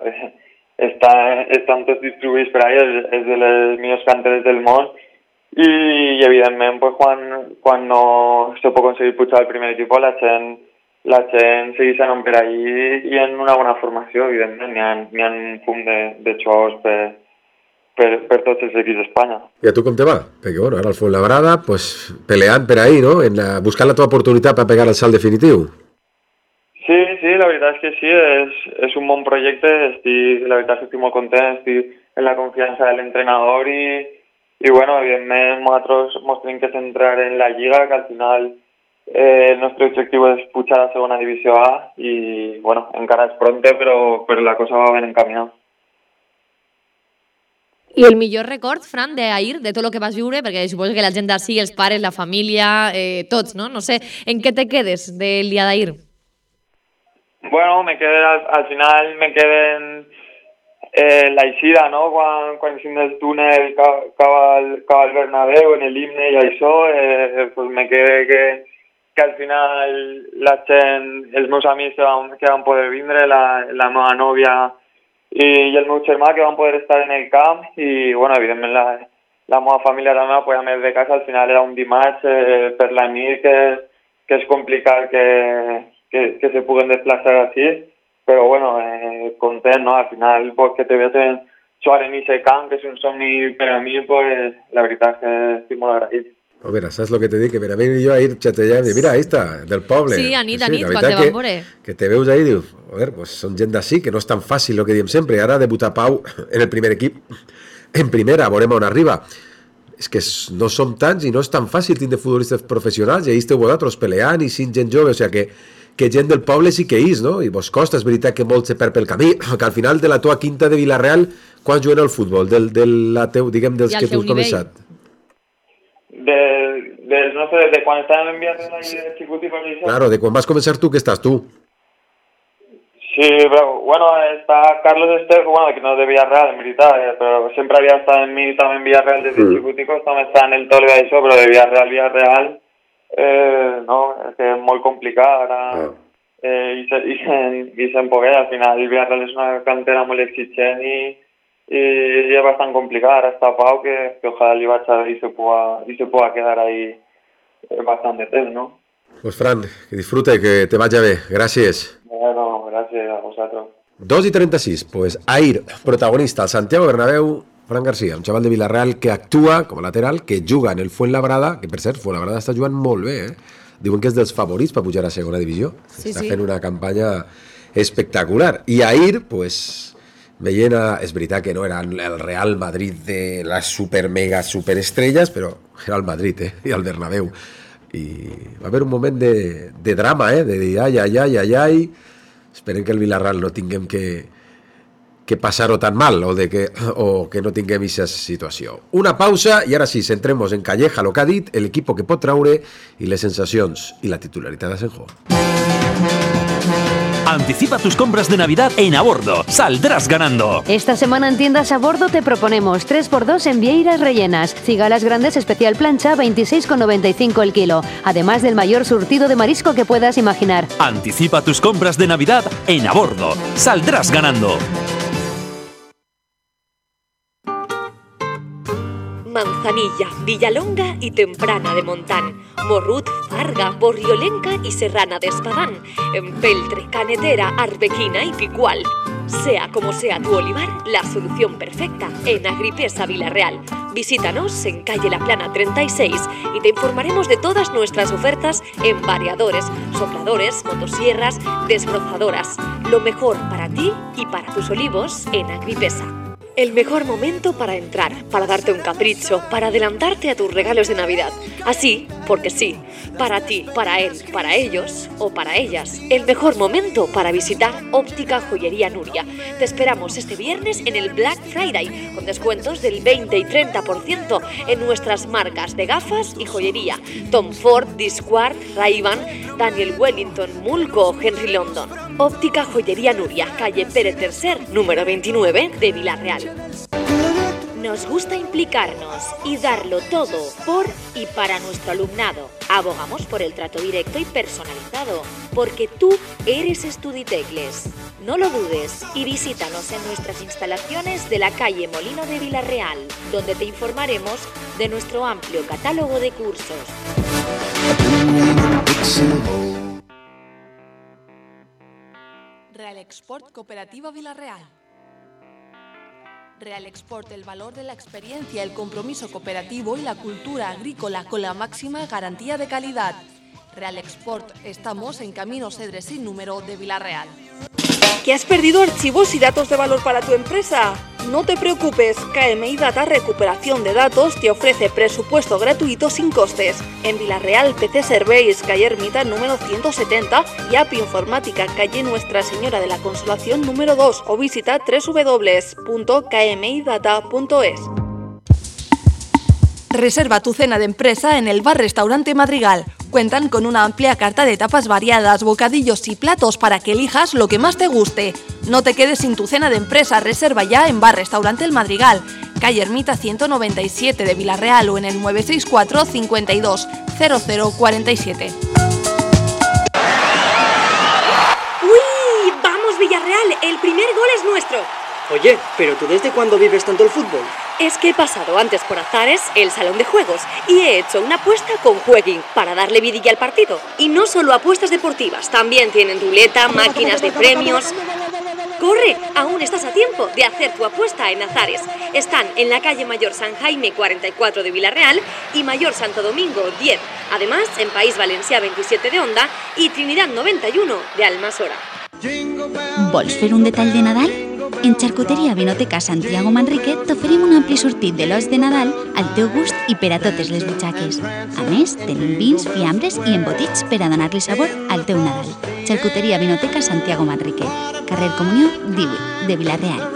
Estan tots distribuïts per allà, és de les millors canteres del món i evidentment pues, quan no se pot aconseguir pujar al primer equip la gent segueix anant per allí i en una bona formació, evidentment. N'hi ha un punt de jugadors per tots els equips d'Espanya. I a tu com te va? Perquè bueno, ara el Fuenlabrada, pues, peleant per ahí, no? Buscant la teva oportunitat per pegar el salt definitiu. Sí, la veritat és que sí, és un bon projecte, la veritat és que estic molt content, estic en la confiança de l'entrenador i bueno, evidentment nosaltres ens tenim que centrar en la Lliga, que al final el nostre objectiu és pujar a segona divisió A i, bueno, encara és pronte, però la cosa va ben encaminada. I el millor record, Fran, d'ahir, de tot el que vas viure, perquè suposo que la gent d'ací, els pares, la família, tots, no? No sé, en què te quedes del dia d'ahir? Bueno, al final me queden la eixida, no? Quan eixim del túnel cap al Bernabéu, en l'himne i això, pues me quede que al final la gent, els meus amics que van poder vindre, la meva nòvia i el meu germà que van poder estar en el camp i, bueno, evidentment la meva família també va poder anar de casa. Al final era un dimarts per la nit que és complicat que se puguen desplaçar així, però, bueno, content, no? Al final, pues, que te veuen jugar en ese camp, que és un somni per a mi, pues, la veritat és que estic molt agraït. A veure, saps el que te dic? Que per a mi jo ahir xatejant, mira, ahí està, del poble. Sí, a nit, quan te van veure. Que te veus ahí i dius, joder, pues són gent d'ací, que no és tan fàcil el que diem sempre. Ara debuta Pau en el primer equip, en primera, veurem on arriba. És que no som tants i no és tan fàcil tindre futbolistes professionals, i ahí esteu vosaltres peleant i sent gent jove, o sigui que gent del poble sí que és, no? I vos costa, és veritat que molt se perd pel camí, que al final de la tua quinta de Vilareal, quan juguen al futbol? Diguem, dels que tu has començat? No sé, de quan estàvem en Villarreal i de xicot i per això. Claro, de quan vas començar tu, que estàs tu? Sí, però, bueno, està Carlos Esther, bueno, que no és de Villarreal, en veritat, però sempre havia estat en mi també en Villarreal des de xicoticos, també està en el Toledo i això, però de Villarreal, no, és que és molt complicat ara i se'n poguer. Al final el Villarreal és una cantera molt exigent i és bastant complicat. Ara està Pau, que ojalá li vaig a ver y se pueda quedar ahí bastante temps, ¿no? Pues Fran, que disfrute, que te vaya bé. Gràcies. Bueno, gràcies a vosaltres. 2:36, pues ahir, protagonista al Santiago Bernabéu, Fran García, un xaval de Vilareal que actua com a lateral, que juga en el Fuenlabrada, que per cert, Fuenlabrada està jugant molt bé, Diuen que és dels favorits per pujar a segona divisió. Sí, està fent una campanya espectacular. I ahir, pues, veient és veritat que no era el Real Madrid de les super mega superestrelles, però era el Madrid, i el Bernabéu. I va haver un moment de drama, de dir ai, esperem que el Villarreal no tinguem que passar-ho tan mal o que no tinguem aquesta situació. Una pausa i ara sí, centrem-nos en Calleja, el que ha dit, l'equip que pot traure i les sensacions i la titularitat d'Asenjo. Anticipa tus compras de Navidad en Abordo. Saldrás ganando. Esta semana en tiendas Abordo te proponemos 3x2 en vieiras rellenas. Cigalas grandes especial plancha 26,95 el kilo. Además del mayor surtido de marisco que puedas imaginar. Anticipa tus compras de Navidad en Abordo. Saldrás ganando. Manzanilla, Villalonga y Temprana de Montán, Morrut, Farga, Borriolenca y Serrana de Espadán, Empeltre, Canetera, Arbequina y Picual. Sea como sea tu olivar, la solución perfecta en Agripesa Vilareal. Visítanos en calle La Plana 36 y te informaremos de todas nuestras ofertas en variadores, sopladores, motosierras, desbrozadoras. Lo mejor para ti y para tus olivos en Agripesa. El mejor momento para entrar, para darte un capricho, para adelantarte a tus regalos de Navidad. Así, porque sí, para ti, para él, para ellos o para ellas. El mejor momento para visitar Óptica Joyería Nuria. Te esperamos este viernes en el Black Friday, con descuentos del 20 y 30% en nuestras marcas de gafas y joyería. Tom Ford, Discord, Ray-Ban, Daniel Wellington, Mulco o Henry London. Óptica Joyería Nuria, calle Pérez Tercer, número 29 de Vilareal. Nos gusta implicarnos y darlo todo por y para nuestro alumnado. Abogamos por el trato directo y personalizado, porque tú eres Estuditecles. No lo dudes y visítanos en nuestras instalaciones de la calle Molino de Vilareal, donde te informaremos de nuestro amplio catálogo de cursos. Real Export Cooperativa Vilareal. Real Export, el valor de la experiencia, el compromiso cooperativo y la cultura agrícola con la máxima garantía de calidad. Real Export, estamos en Camino Cedresín número de Vilareal. ¿Que has perdido archivos y datos de valor para tu empresa? No te preocupes, KMI Data Recuperación de Datos te ofrece presupuesto gratuito sin costes. En Villarreal, PC Serveis, calle Ermita número 170 y API Informática, calle Nuestra Señora de la Consolación número 2 o visita www.kmidata.es. Reserva tu cena de empresa en el Bar-Restaurante Madrigal. Cuentan con una amplia carta de tapas variadas, bocadillos y platos para que elijas lo que más te guste. No te quedes sin tu cena de empresa, reserva ya en Bar-Restaurante El Madrigal, calle Ermita 197 de Villarreal o en el 964 52 0047. ¡Uy! ¡Vamos, Villarreal! El primer gol es nuestro. Oye, ¿pero tú desde cuándo vives tanto el fútbol? Es que he pasado antes por Azares, el salón de juegos, y he hecho una apuesta con Jueguin para darle vidilla al partido. Y no solo apuestas deportivas, también tienen ruleta, máquinas de premios. ¡Corre! Aún estás a tiempo de hacer tu apuesta en Azares. Están en la calle Mayor San Jaime 44 de Villarreal y Mayor Santo Domingo 10. Además, en País Valencià 27 de Onda y Trinidad 91 de Almassora. Vols fer un detall de Nadal? En Xarcuteria Vinoteca Santiago Manrique t'oferim un ampli sortit de l'os de Nadal al teu gust i per a totes les butxaques. A més, tenim vins, fiambres i embotits per a donar-li sabor al teu Nadal. Xarcuteria Vinoteca Santiago Manrique, carrer Comunió 18 de Villarreal.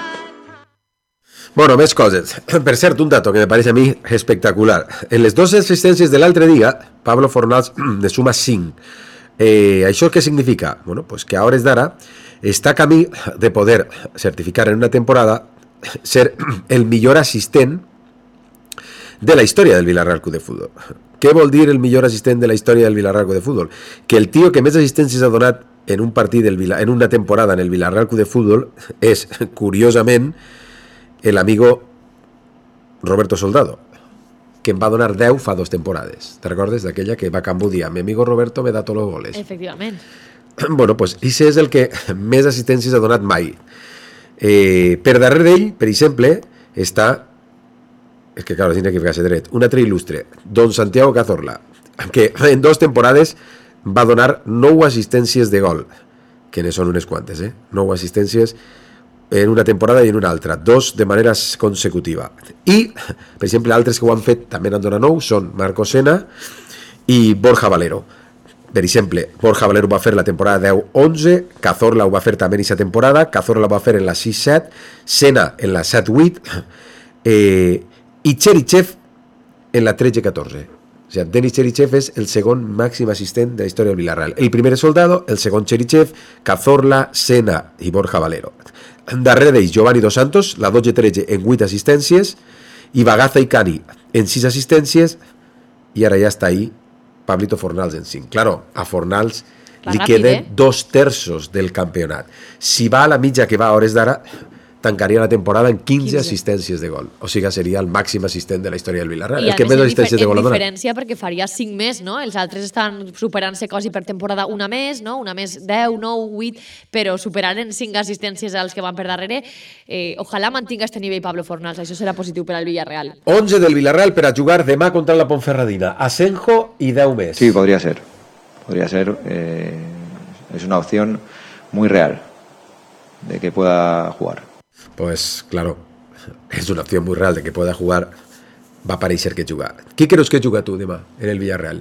Bueno, més coses. Per cert, un dato que me parece a mi espectacular. En les dues assistències de l'altre dia, Pablo Fornals ne suma 5. ¿Això qué significa? Bueno, pues que a hores d'ara està camí de poder certificar en una temporada ser el millor assistent de la història del Villarreal Club de Futbol. Què vol dir el millor assistent de la història del Villarreal Club de Futbol? Que el tio que més assistències ha donat en un partit en una temporada en el Villarreal Club de Futbol és, curiosament, el amigo Roberto Soldado, que em va donar 10 fa 2 temporades. Te recordes d'aquella que va a Campo dir, mi amigo Roberto me da todos los goles? Efectivament. Bueno, pues ese és el que més assistències ha donat mai. Per darrere d'ell, per exemple, està, és que claro, tiene que ficar-se dret, un altre il·lustre, Don Santiago Cazorla, que en 2 temporades va donar 9 assistències de gol, que ne són unes quantes, 9 assistències en una temporada i en una altra, 2 de manera consecutiva. I, per exemple, altres que ho han fet també han donat 9 són Marco Sena i Borja Valero. Per exemple, Borja Valero ho va fer la temporada 10-11, Cazorla ho va fer també en aquesta temporada, Cazorla ho va fer en la 6-7, Sena en la 7-8 i Cherichev en la 13-14. O sigui, Denis Cherichev és el segon màxim assistent de la història del Villarreal. El primer és Soldado, el segon Cherichev, Cazorla, Sena i Borja Valero. Darrere d'ells, Giovanni Dos Santos, la 12-13 en 8 assistències, i Bagaza i Cani en 6 assistències, i ara ja està ahí Pablito Fornals en 5. Claro, a Fornals li queden 2/3 del campionat. Si va a la mitja que va a hores d'ara, tancaria la temporada en 15 assistències de gol. O sigui, seria el màxim assistent de la història del Villarreal. I el que més assistències de gol ha donat. diferència perquè faria 5 més, no? Els altres estan superant-se quasi per temporada una més, no? Una més 10, 9, 8, però superant 5 assistències als que van per darrere. Ojalà mantinga este nivell Pablo Fornals, això serà positiu per al Villarreal. 11 del Villarreal per a jugar demà contra la Ponferradina. Asenjo i 10 més. Sí, podría ser. Podría ser. Es una opción muy real de que pueda jugar. Pues claro, és una opció muy real de que pueda jugar. Va pareixer que jugar. Qui creus que juga tu demà en el Villarreal?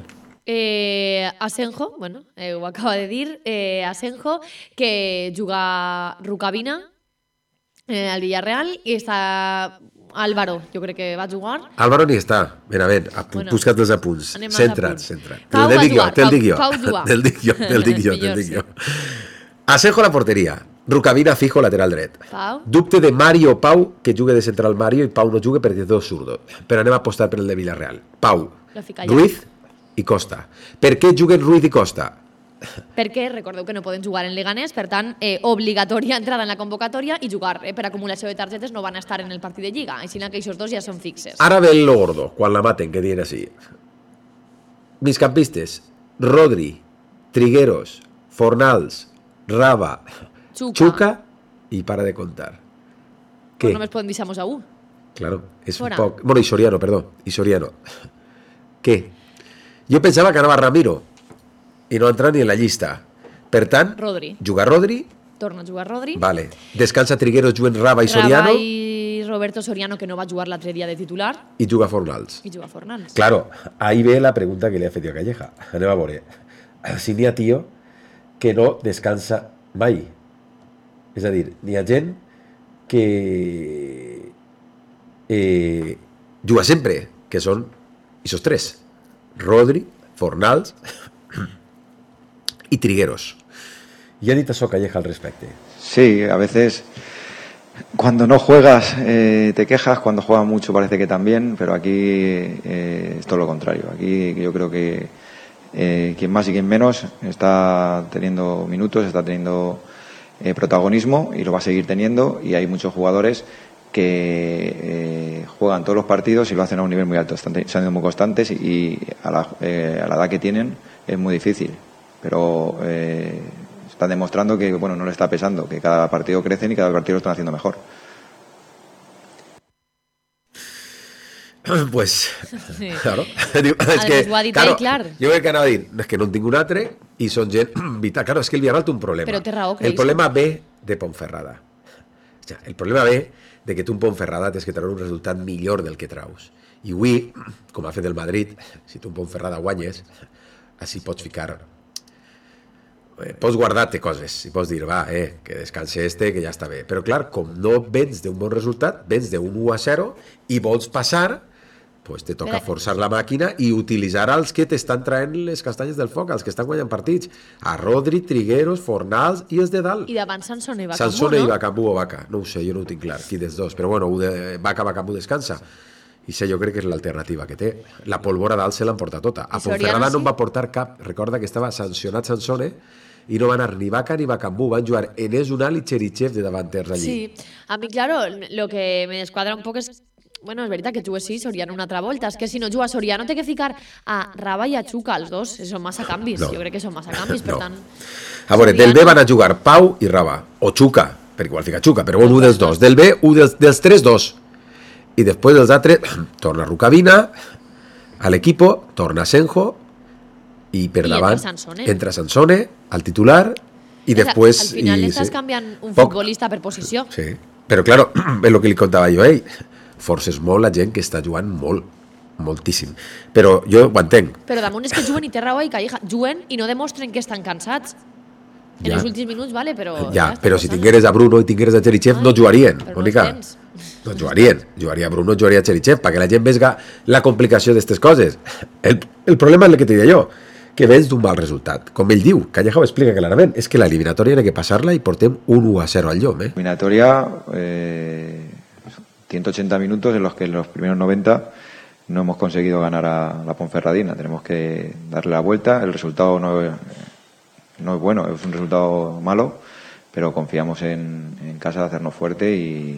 Asenjo, bueno, ho acaba de dir, Asenjo, que juga Rukavina al Villarreal i està Álvaro, jo crec que va jugar. Álvaro ni està, ben, busca't els apunts. Centra't. Pau va jugar, Pau jugar. Te'l dic jo. Asenjo a la porteria. Rukavina fijo lateral dret. Pau. Dubte de Mario o Pau, que jugue de central Mario i Pau no jugue perquè dos zurdo. Però anem a apostar per el de Villarreal. Pau, Ruiz i Costa. Per què juguen Ruiz i Costa? Perquè recordeu que no poden jugar en Leganés, per tant, obligatòria entrada en la convocatòria i jugar per acumulació de targetes no van estar en el partit de Lliga, així que aquests dos ja són fixes. Ara ve lo gordo, quan la maten, que diuen així. Mis campistes, Rodri, Trigueros, Fornals, Raba, Chuca i para de contar. Què? Pues només podem deixar-nos a 1. Claro, és un poc... Bueno, i Soriano, perdó. I Soriano. Què? Jo pensava que anava Ramiro i no entra ni en la llista. Per tant, Rodri. Juga Rodri torna a jugar Rodri. Vale. Descansa Trigueros, juguen Raba i Soriano. Raba i Roberto Soriano, que no va jugar l'altre dia de titular. I juga Fornals. I juga Fornals. Claro, ahí ve la pregunta que li ha fet jo a Calleja. Anem a veure. Si n'hi ha tio que no descansa mai. És a dir, n'hi ha gent que juga sempre, que són esos tres. Rodri, Fornals y Trigueros. ¿Y ha dicho eso Calleja al respecto? Sí, a veces cuando no juegas te quejas, cuando juegas mucho parece que también, pero aquí es todo lo contrario. Aquí yo creo que quien más y quien menos está teniendo minutos, está teniendo protagonismo y lo va a seguir teniendo, y hay muchos jugadores que juegan todos los partidos y lo hacen a un nivel muy alto, están siendo muy constantes y a la edad que tienen es muy difícil, pero están demostrando que bueno, no le está pesando, que cada partido crecen y cada partido lo están haciendo mejor. Pues, Sí. claro. És que, ho ha dit claro, ell, clar. jo crec que anava a dir, és que no en tinc un altre i són gent vital. Claro, és que el Villarreal té un problema. Però té raó, el creus? problema ve de Ponferrada. O sea, el problema ve de que tu en Ponferrada tens que treure un resultat millor del que traus. I avui, com ha fet el Madrid, si tu en Ponferrada guanyes, així pots ficar... pots guardar-te coses i pots dir, va, que descanse que ja està bé. Però clar, com no vens d'un bon resultat, vens d'un 1-0 i vols passar, pues te toca forçar la màquina i utilitzar els que t'estan traient les castanyes del foc, els que estan guanyant partits. A Rodri, Trigueros, Fornals i els de dalt. I davant Sansone i Bacambú, Sansone no? i Bacambú o Vaca. No ho sé, jo no ho tinc clar, qui dels dos. Però bueno, Bacambú descansa. I això jo crec que és l'alternativa que té. La pólvora dalt se l'han portat tota. A Ponferrada no en va portar cap. Recorda que estava sancionat Sansone i no van anar ni Vaca ni Bacambú. Van jugar Enes Unal i Cherichev de davanters allí. Sí, a mi, claro, lo que me desquadra un poc és... Bueno, és veritat que jugues sí, Soriano una altra volta. És que si no juga Soriano té que ficar a Raba i a Chuca, els dos. Són massa canvis. No. Jo crec que són massa canvis, per tant... A veure, del B van a jugar Pau i Raba. O Chuca, perquè igual fica Chuca, però bueno, un dels dos. Del B, un dels tres, dos. I després dels altres, torna Rucabina, a l'equipo, torna Senjo, i per davant entra Sansone, al titular, i després... Al final estàs canviant un futbolista per posició. Sí, però claro, és el que li contava jo a ell. Forces molt la gent que està jugant molt, moltíssim. Però jo ho entenc. Però damunt és que juguen i té raó i Calleja. Juguen i no demostren que estan cansats. En els últims minuts, vale, però... Ja, però si tingueres a Bruno i tingueres a Cherichev, no jugarien, Mónica. No jugarien. Jugaria Bruno, jugaria Cherichev, perquè la gent vega la complicació d'aquestes coses. El problema és el que t'he dit jo, que vens d'un mal resultat. Com ell diu, Calleja ho explica clarament, és que la eliminatòria ha que passar-la i portem un 1-0 al llom. Eliminatoria, 180 minutos en los que en los primeros 90 no hemos conseguido ganar a la Ponferradina. Tenemos que darle la vuelta. El resultado no es bueno, es un resultado malo, pero confiamos en casa de hacernos fuerte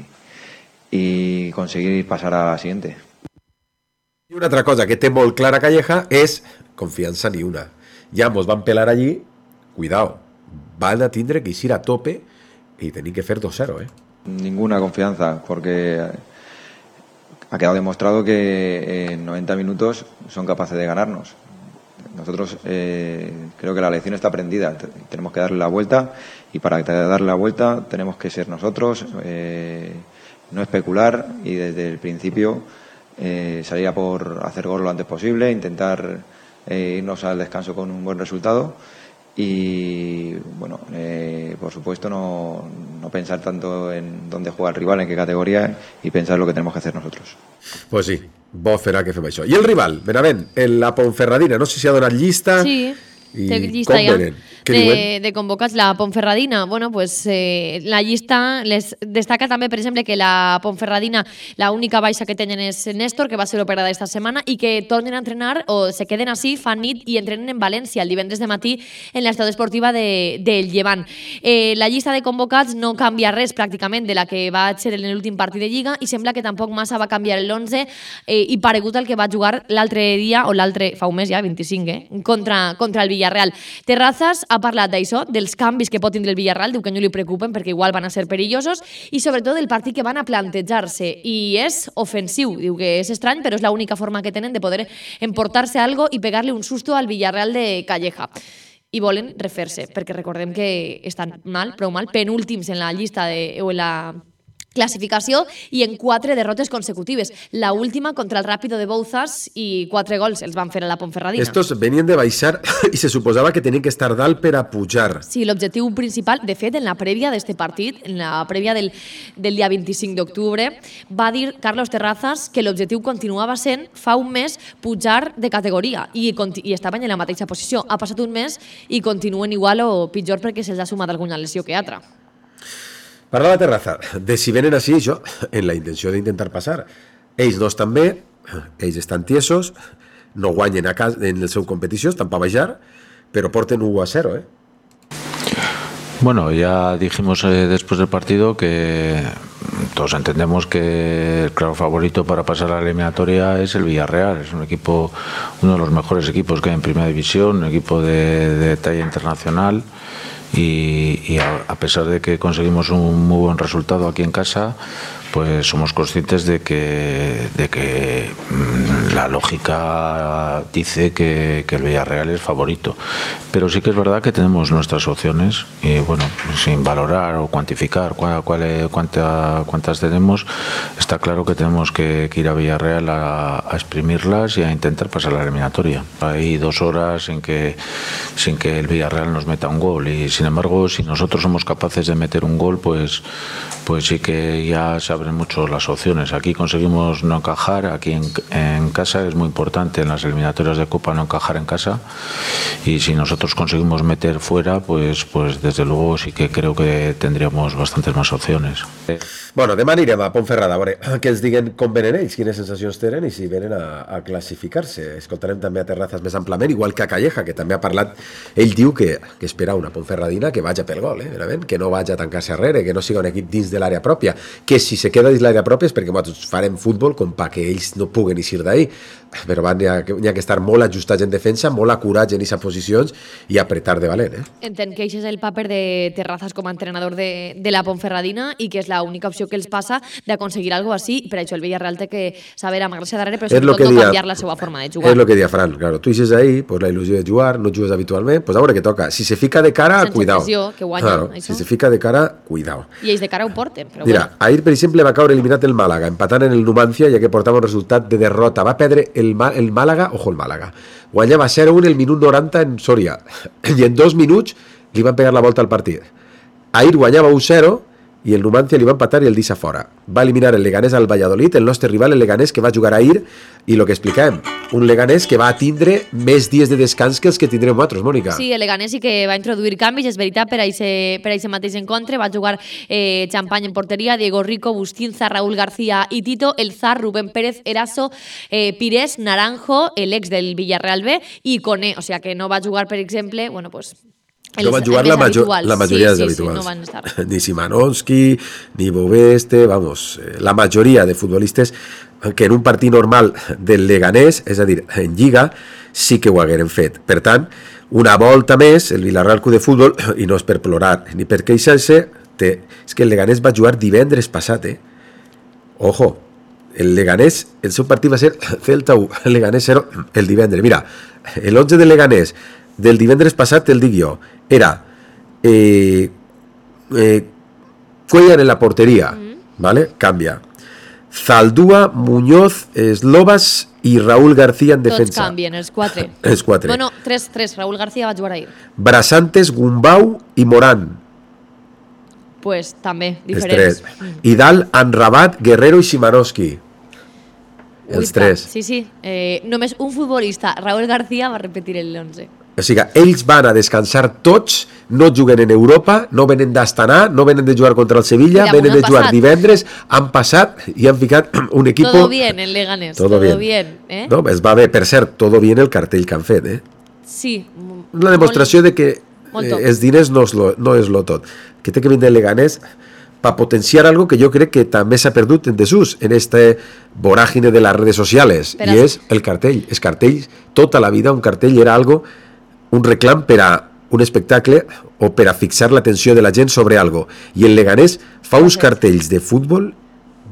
y conseguir pasar a la siguiente. I una altra cosa que té molt clara Calleja és confiança ni una. Ja mos van pelar allí, cuidao, van a tindre que ir a tope i tenim que fer 2-0, Ninguna confianza, porque ha quedado demostrado que en 90 minutos son capaces de ganarnos. Nosotros creo que la lección está aprendida, tenemos que darle la vuelta, y para darle la vuelta tenemos que ser nosotros, no especular y desde el principio salir a por hacer gol lo antes posible, intentar irnos al descanso con un buen resultado. Y bueno, por supuesto no pensar tanto en dónde juega el rival, en qué categoría, y pensar lo que tenemos que hacer nosotros. Pues sí, bo farà que fem això. I el rival, Benavent, la Ponferradina, no sé si ha donat llista. Sí, té i llista com ja venen? Què diuen? de convocats la Ponferradina. Bueno, pues la llista les destaca també, per exemple, que la Ponferradina, la única baixa que tenen és Néstor, que va ser operada esta setmana, i que tornen a entrenar o se queden així, fan nit i entrenen en València el divendres de matí en l'estadi esportiva del Llevant. La llista de convocats no canvia res pràcticament de la que va ser en l'últim partit de Lliga, i sembla que tampoc massa va canviar l'11 i paregut al que va jugar l'altre dia, o l'altre, fa un mes ja, 25, contra el Villarreal. Terrazas ha parlat d'això, dels canvis que pot tindre el Villarreal, diu que no li preocupen perquè igual van a ser perillosos, i sobretot del partit que van a plantejar-se, i és ofensiu. Diu que és estrany, però és l'única forma que tenen de poder emportar-se algo i pegar-li un susto al Villarreal de Calleja. i volen refer-se, perquè recordem que estan prou mal, penúltims en la llista o en la classificació i en 4 derrotes consecutives. La última contra el Rápido de Bouzas i 4 gols els van fer a la Ponferradina. Estos venien de baixar i se suposava que tenien que estar dalt per a pujar. Sí, l'objectiu principal, de fet, en la prèvia d'este partit, en la prèvia del dia 25 d'octubre, va dir Carlos Terrazas que l'objectiu continuava sent, fa un mes, pujar de categoria i estaven en la mateixa posició. Ha passat un mes i continuen igual o pitjor perquè se'ls ha sumat alguna lesió que altra. Parla la Terraza de si venen així, això, en la intenció d'intentar passar. Ells no estan bé, ells estan tiesos, no guanyen a casa en la seva competició, estan per baixar, però porten 1-0, Bueno, ya dijimos después del partido que todos entendemos que el claro favorito para pasar a la eliminatoria es el Villarreal. Es un equipo, uno de los mejores equipos que hay en Primera División, un equipo de talla internacional. Y a pesar de que conseguimos un muy buen resultado aquí en casa, pues somos conscientes de que la lógica dice que el Villarreal es favorito. Pero sí que es verdad que tenemos nuestras opciones y bueno, sin valorar o cuantificar cuántas tenemos, está claro que tenemos que ir a Villarreal a exprimirlas y a intentar pasar la eliminatoria. Hay 2 horas sin que el Villarreal nos meta un gol y sin embargo, si nosotros somos capaces de meter un gol, pues sí que ya se abren mucho las opciones. Aquí conseguimos no encajar, aquí en casa es muy importante en las eliminatorias de Copa no encajar en casa y si nosotros conseguimos meter fuera, pues desde luego sí que creo que tendríamos bastantes más opciones. Bueno, demà anirem a Ponferrada a veure que ens diguen com venen ells, quines sensacions tenen i si venen a classificar-se. Escoltarem també a Terrazas més amplament, igual que a Calleja, que també ha parlat. Ell diu que espera una Ponferradina que vaja pel gol, que no vaja a tancar-se arrere, que no siga un equip dins de l'àrea pròpia, que si se queda dins l'àrea pròpia és perquè nosaltres farem futbol com perquè ells no puguen eixir d'ahí, però n'hi ha que estar molt ajustats en defensa, molt acurats en aquestes posicions i apretar de valent. Entenc que això és el paper de Terrazas com a entrenador de la Ponferradina i que és l'única opció que els passa d'aconseguir alguna cosa així, per això el Villarreal té que saber amagar-se darrere, però sobretot no canviar la seva forma de jugar. És el que dia Fran, claro, tu eixes ahí, pues la il·lusió de jugar, no jugues habitualment, pues a veure què toca. Si se fica de cara, cuidao. Sense pressió, que guanya. Claro, si se fica de cara, cuidao. I ells de cara ho porten, però mira, ahir, per exemple, va caure eliminat el Màlaga, empatant en el Numancia, ja que portava un resultat de derrota. Va perdre el Màlaga, ojo el Màlaga, guanyava 0-1 el minut 90 en Soria, i en 2 minuts li van pegar la volta al partit. Ahir guanyava 1-0 i el Numancia li va empatar i el deixa fora. Va eliminar el Leganés al Valladolid, el nostre rival, el Leganés, que va jugar ahir, i el que explicàvem, un Leganés que va tindre més dies de descans que els que tindrem nosaltres, Mònica. Sí, el Leganés sí que va introduir canvis, és veritat, per a aquest mateix encontre. Va jugar Champagne en porteria, Diego Rico, Bustinza, Raúl García i Tito, El Zar, Rubén Pérez, Eraso, Pires, Naranjo, l'ex del Villarreal B, i Coné, o sigui que no va jugar, per exemple, bueno, pues... No van jugar la majoria dels habituals. No van estar. Ni Simanowski, ni Bobeste, vamos, la majoria de futbolistes que en un partit normal del Leganés, és a dir, en Lliga, sí que ho hagueren fet. Per tant, una volta més, el Villarreal Club de Futbol, i no és per plorar ni per queixar-se, és que el Leganés va jugar divendres passat, Ojo, el Leganés, el seu partit va ser Celta 1, el Leganés 0 el divendres. Mira, el 11 del Leganés del divendres passat, te'l dic jo, era Cuellar en la porteria, ¿vale? Cambia. Zaldúa, Muñoz, Eslovas i Raúl García en defensa. Tots canvien, els 4. Els 4. Bueno, 3. Raúl García va jugar ahir. Brasantes, Gumbau i Morán. Pues també, diferents. Els 3. I dalt, Anrabat, Guerrero i Simanowski. Els 3. Sí. Només un futbolista, Raúl García, va repetir el 11. O sigui, ells van a descansar tots, no juguen en Europa, no venen d'Astana, no venen de jugar contra el Sevilla, venen de jugar divendres, han passat i han ficat un equip... Todo bien, el Leganés, todo bien. No, es va bé, per cert, todo bien el cartell que han fet, Sí. Una demostració de que els diners no és lo tot. Que té que vindre el Leganés para potenciar algo que yo creo que també s'ha perdut en desús en este vorágine de las redes sociales, i és el cartell. Els cartells, tota la vida un cartell era algo, un reclam per a un espectacle o per a fixar l'atenció de la gent sobre algo. I el Leganés fa uns cartells de futbol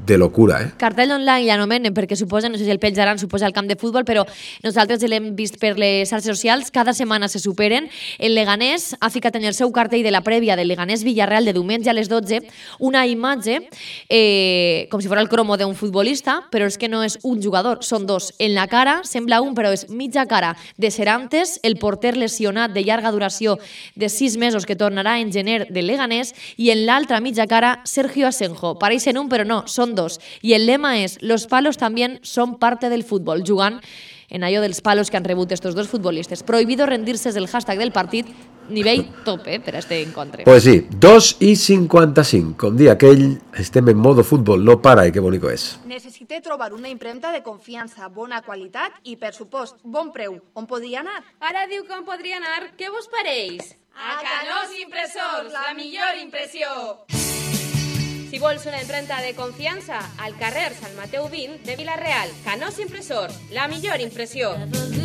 de locura, eh? Cartell online l'anomenen perquè suposa, no sé si el penjaran, suposa el camp de futbol, però nosaltres l'hem vist per les xarxes socials, cada setmana se superen. El Leganés ha ficat en el seu cartell de la prèvia del Leganés-Villarreal de diumenge a les 12 una imatge com si fos el cromo d'un futbolista, però és que no és un jugador, són dos. En la cara sembla un, però és mitja cara de Serantes, el porter lesionat de llarga duració de 6 mesos que tornarà en gener del Leganés, i en l'altra mitja cara Sergio Asenjo. Pareixen un, però no, són dos. Y el lema es, los palos también son parte del fútbol, jugant en allò dels palos que han rebut estos dos futbolistes. Prohibido rendirse és el hashtag del partit, nivell top, per a este encontre. Pues sí, 2:55, com dia aquell, estem en modo futbol, no para, i que bonico és. Necessite trobar una impremta de confiança, bona qualitat i, per supost, bon preu. On podria anar? Ara diu que on podria anar. Què vos pareix? A Canós Impressors, la millor impressió! Si vols una imprenta de confiança, al carrer Sant Mateu 20 de Vila-real, Canós Impressors, la millor impressió.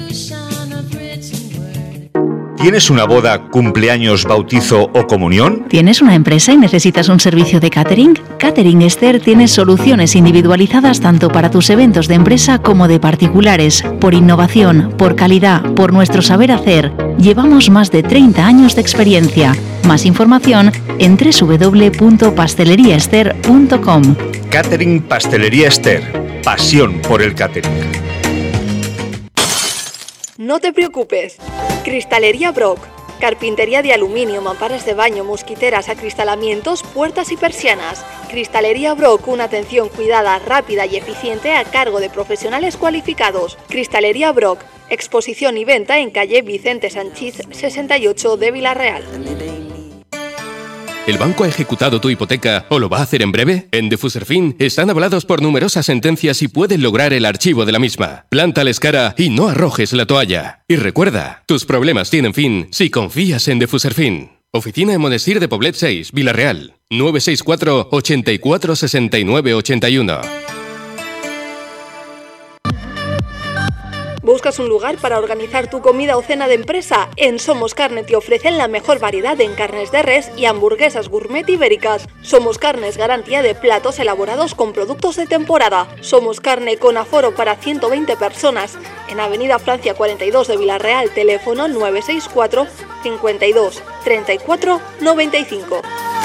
¿Tienes una boda, cumpleaños, bautizo o comunión? ¿Tienes una empresa y necesitas un servicio de catering? Catering Esther tiene soluciones individualizadas tanto para tus eventos de empresa como de particulares. Por innovación, por calidad, por nuestro saber hacer. Llevamos más de 30 años de experiencia. Más información en www.pasteleriaester.com. Catering Pastelería Esther. Pasión por el catering. No te preocupes. Cristalería Brock. Carpintería de aluminio, mamparas de baño, mosquiteras, acristalamientos, puertas y persianas. Cristalería Brock, una atención cuidada, rápida y eficiente a cargo de profesionales cualificados. Cristalería Brock. Exposición y venta en calle Vicente Sanchís 68 de Vila-real. ¿El banco ha ejecutado tu hipoteca o lo va a hacer en breve? En Defuserfin están avalados por numerosas sentencias y pueden lograr el archivo de la misma. Plántales cara y no arrojes la toalla. Y recuerda, tus problemas tienen fin si confías en Defuserfin. Oficina en Monestir de Poblet 6, Vila-real. 964 84 69 81. ¿Buscas un lugar para organizar tu comida o cena de empresa? En Somos Carne te ofrecen la mejor variedad en carnes de res y hamburguesas gourmet ibéricas. Somos Carne es garantía de platos elaborados con productos de temporada. Somos Carne con aforo para 120 personas. En Avenida Francia 42 de Vila-real, teléfono 964 52 34 95.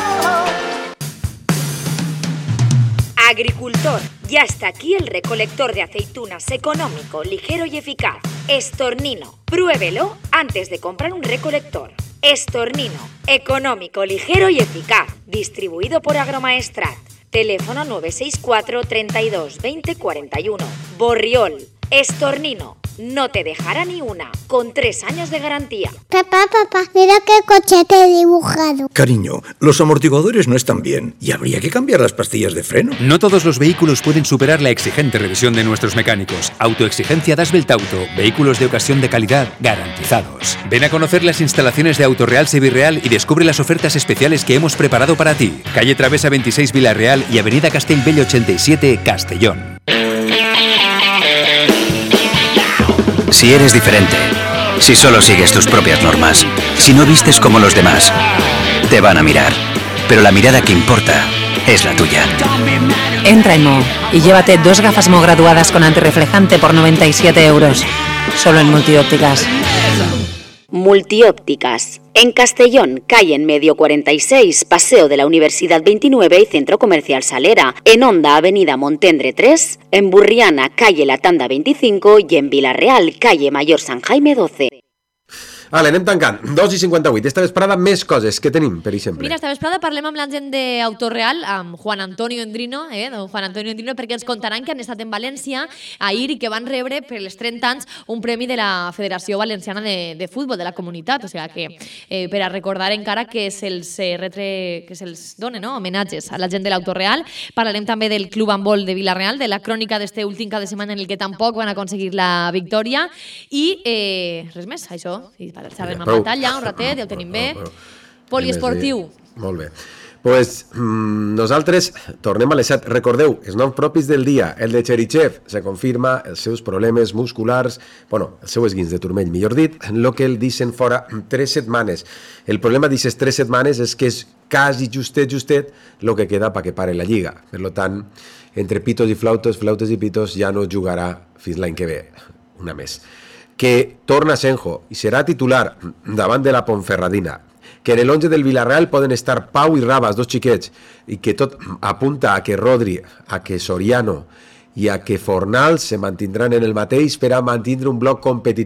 Agricultor, ya está aquí el recolector de aceitunas económico, ligero y eficaz. Estornino, pruébelo antes de comprar un recolector. Estornino, económico, ligero y eficaz. Distribuido por Agromaestrat. Teléfono 964 32 20 41. Borriol, Estornino, no te dejará ni una, con 3 años de garantía. Papá, mira qué coche te he dibujado. Cariño, los amortiguadores no están bien y habría que cambiar las pastillas de freno. No todos los vehículos pueden superar la exigente revisión de nuestros mecánicos. Autoexigencia Das Beltauto, vehículos de ocasión de calidad garantizados. Ven a conocer las instalaciones de Autoreal Sevirreal y descubre las ofertas especiales que hemos preparado para ti. Calle Travesa 26 Vila-real y Avenida Castellbell 87 Castellón. Si eres diferente, si solo sigues tus propias normas, si no vistes como los demás, te van a mirar. Pero la mirada que importa es la tuya. Entra en Mo y llévate 2 gafas Mo graduadas con antirreflejante por 97 €. Solo en Multiópticas. Multiópticas. En Castellón, calle en medio 46, Paseo de la Universidad 29 y Centro Comercial Salera. En Onda, Avenida Montendre 3. En Burriana, calle La Tanda 25 y en Vila-real, calle Mayor San Jaime 12. Vale, anem tancant. 2:58. Esta vesprada més coses que tenim, per exemple. Mira, esta vesprada parlem amb la gent d'Autoreal, amb Juan Antonio Endrino, don Juan Antonio Endrino, perquè ens contaran que han estat en València ahir i que van rebre per les 30 anys un premi de la Federació Valenciana de Futbol, de la comunitat, o sigui que per a recordar encara que se'ls donen, no?, homenatges a la gent de l'Autoreal. Parlarem també del Club Handbol de Vila-real, de la crònica d'este últim cap de setmana en el que tampoc van aconseguir la victòria i res més, això, s'ha remat allà un ratet, ja ho tenim bé. Poliesportiu. Molt bé. Pues nosaltres tornem a les 7. Recordeu, els noms propis del dia. El de Cherichev se confirma els seus problemes musculars, bueno, el seu esguins de turmell, millor dit, el que el deixen fora 3 setmanes. El problema d'aquestes 3 setmanes és que és quasi justet el que queda perquè pare la Lliga. Per tant, entre pitos i flautes, flautes i pitos, ja no jugarà fins l'any que ve, una més. Que torna Senjo i serà titular davant de la Ponferradina, que en el 11 del Villarreal poden estar Pau i Rabas, 2 xiquets, i que tot apunta a que Rodri, a que Soriano i a que Fornals se mantindran en el mateix per a mantindre un bloc competitiu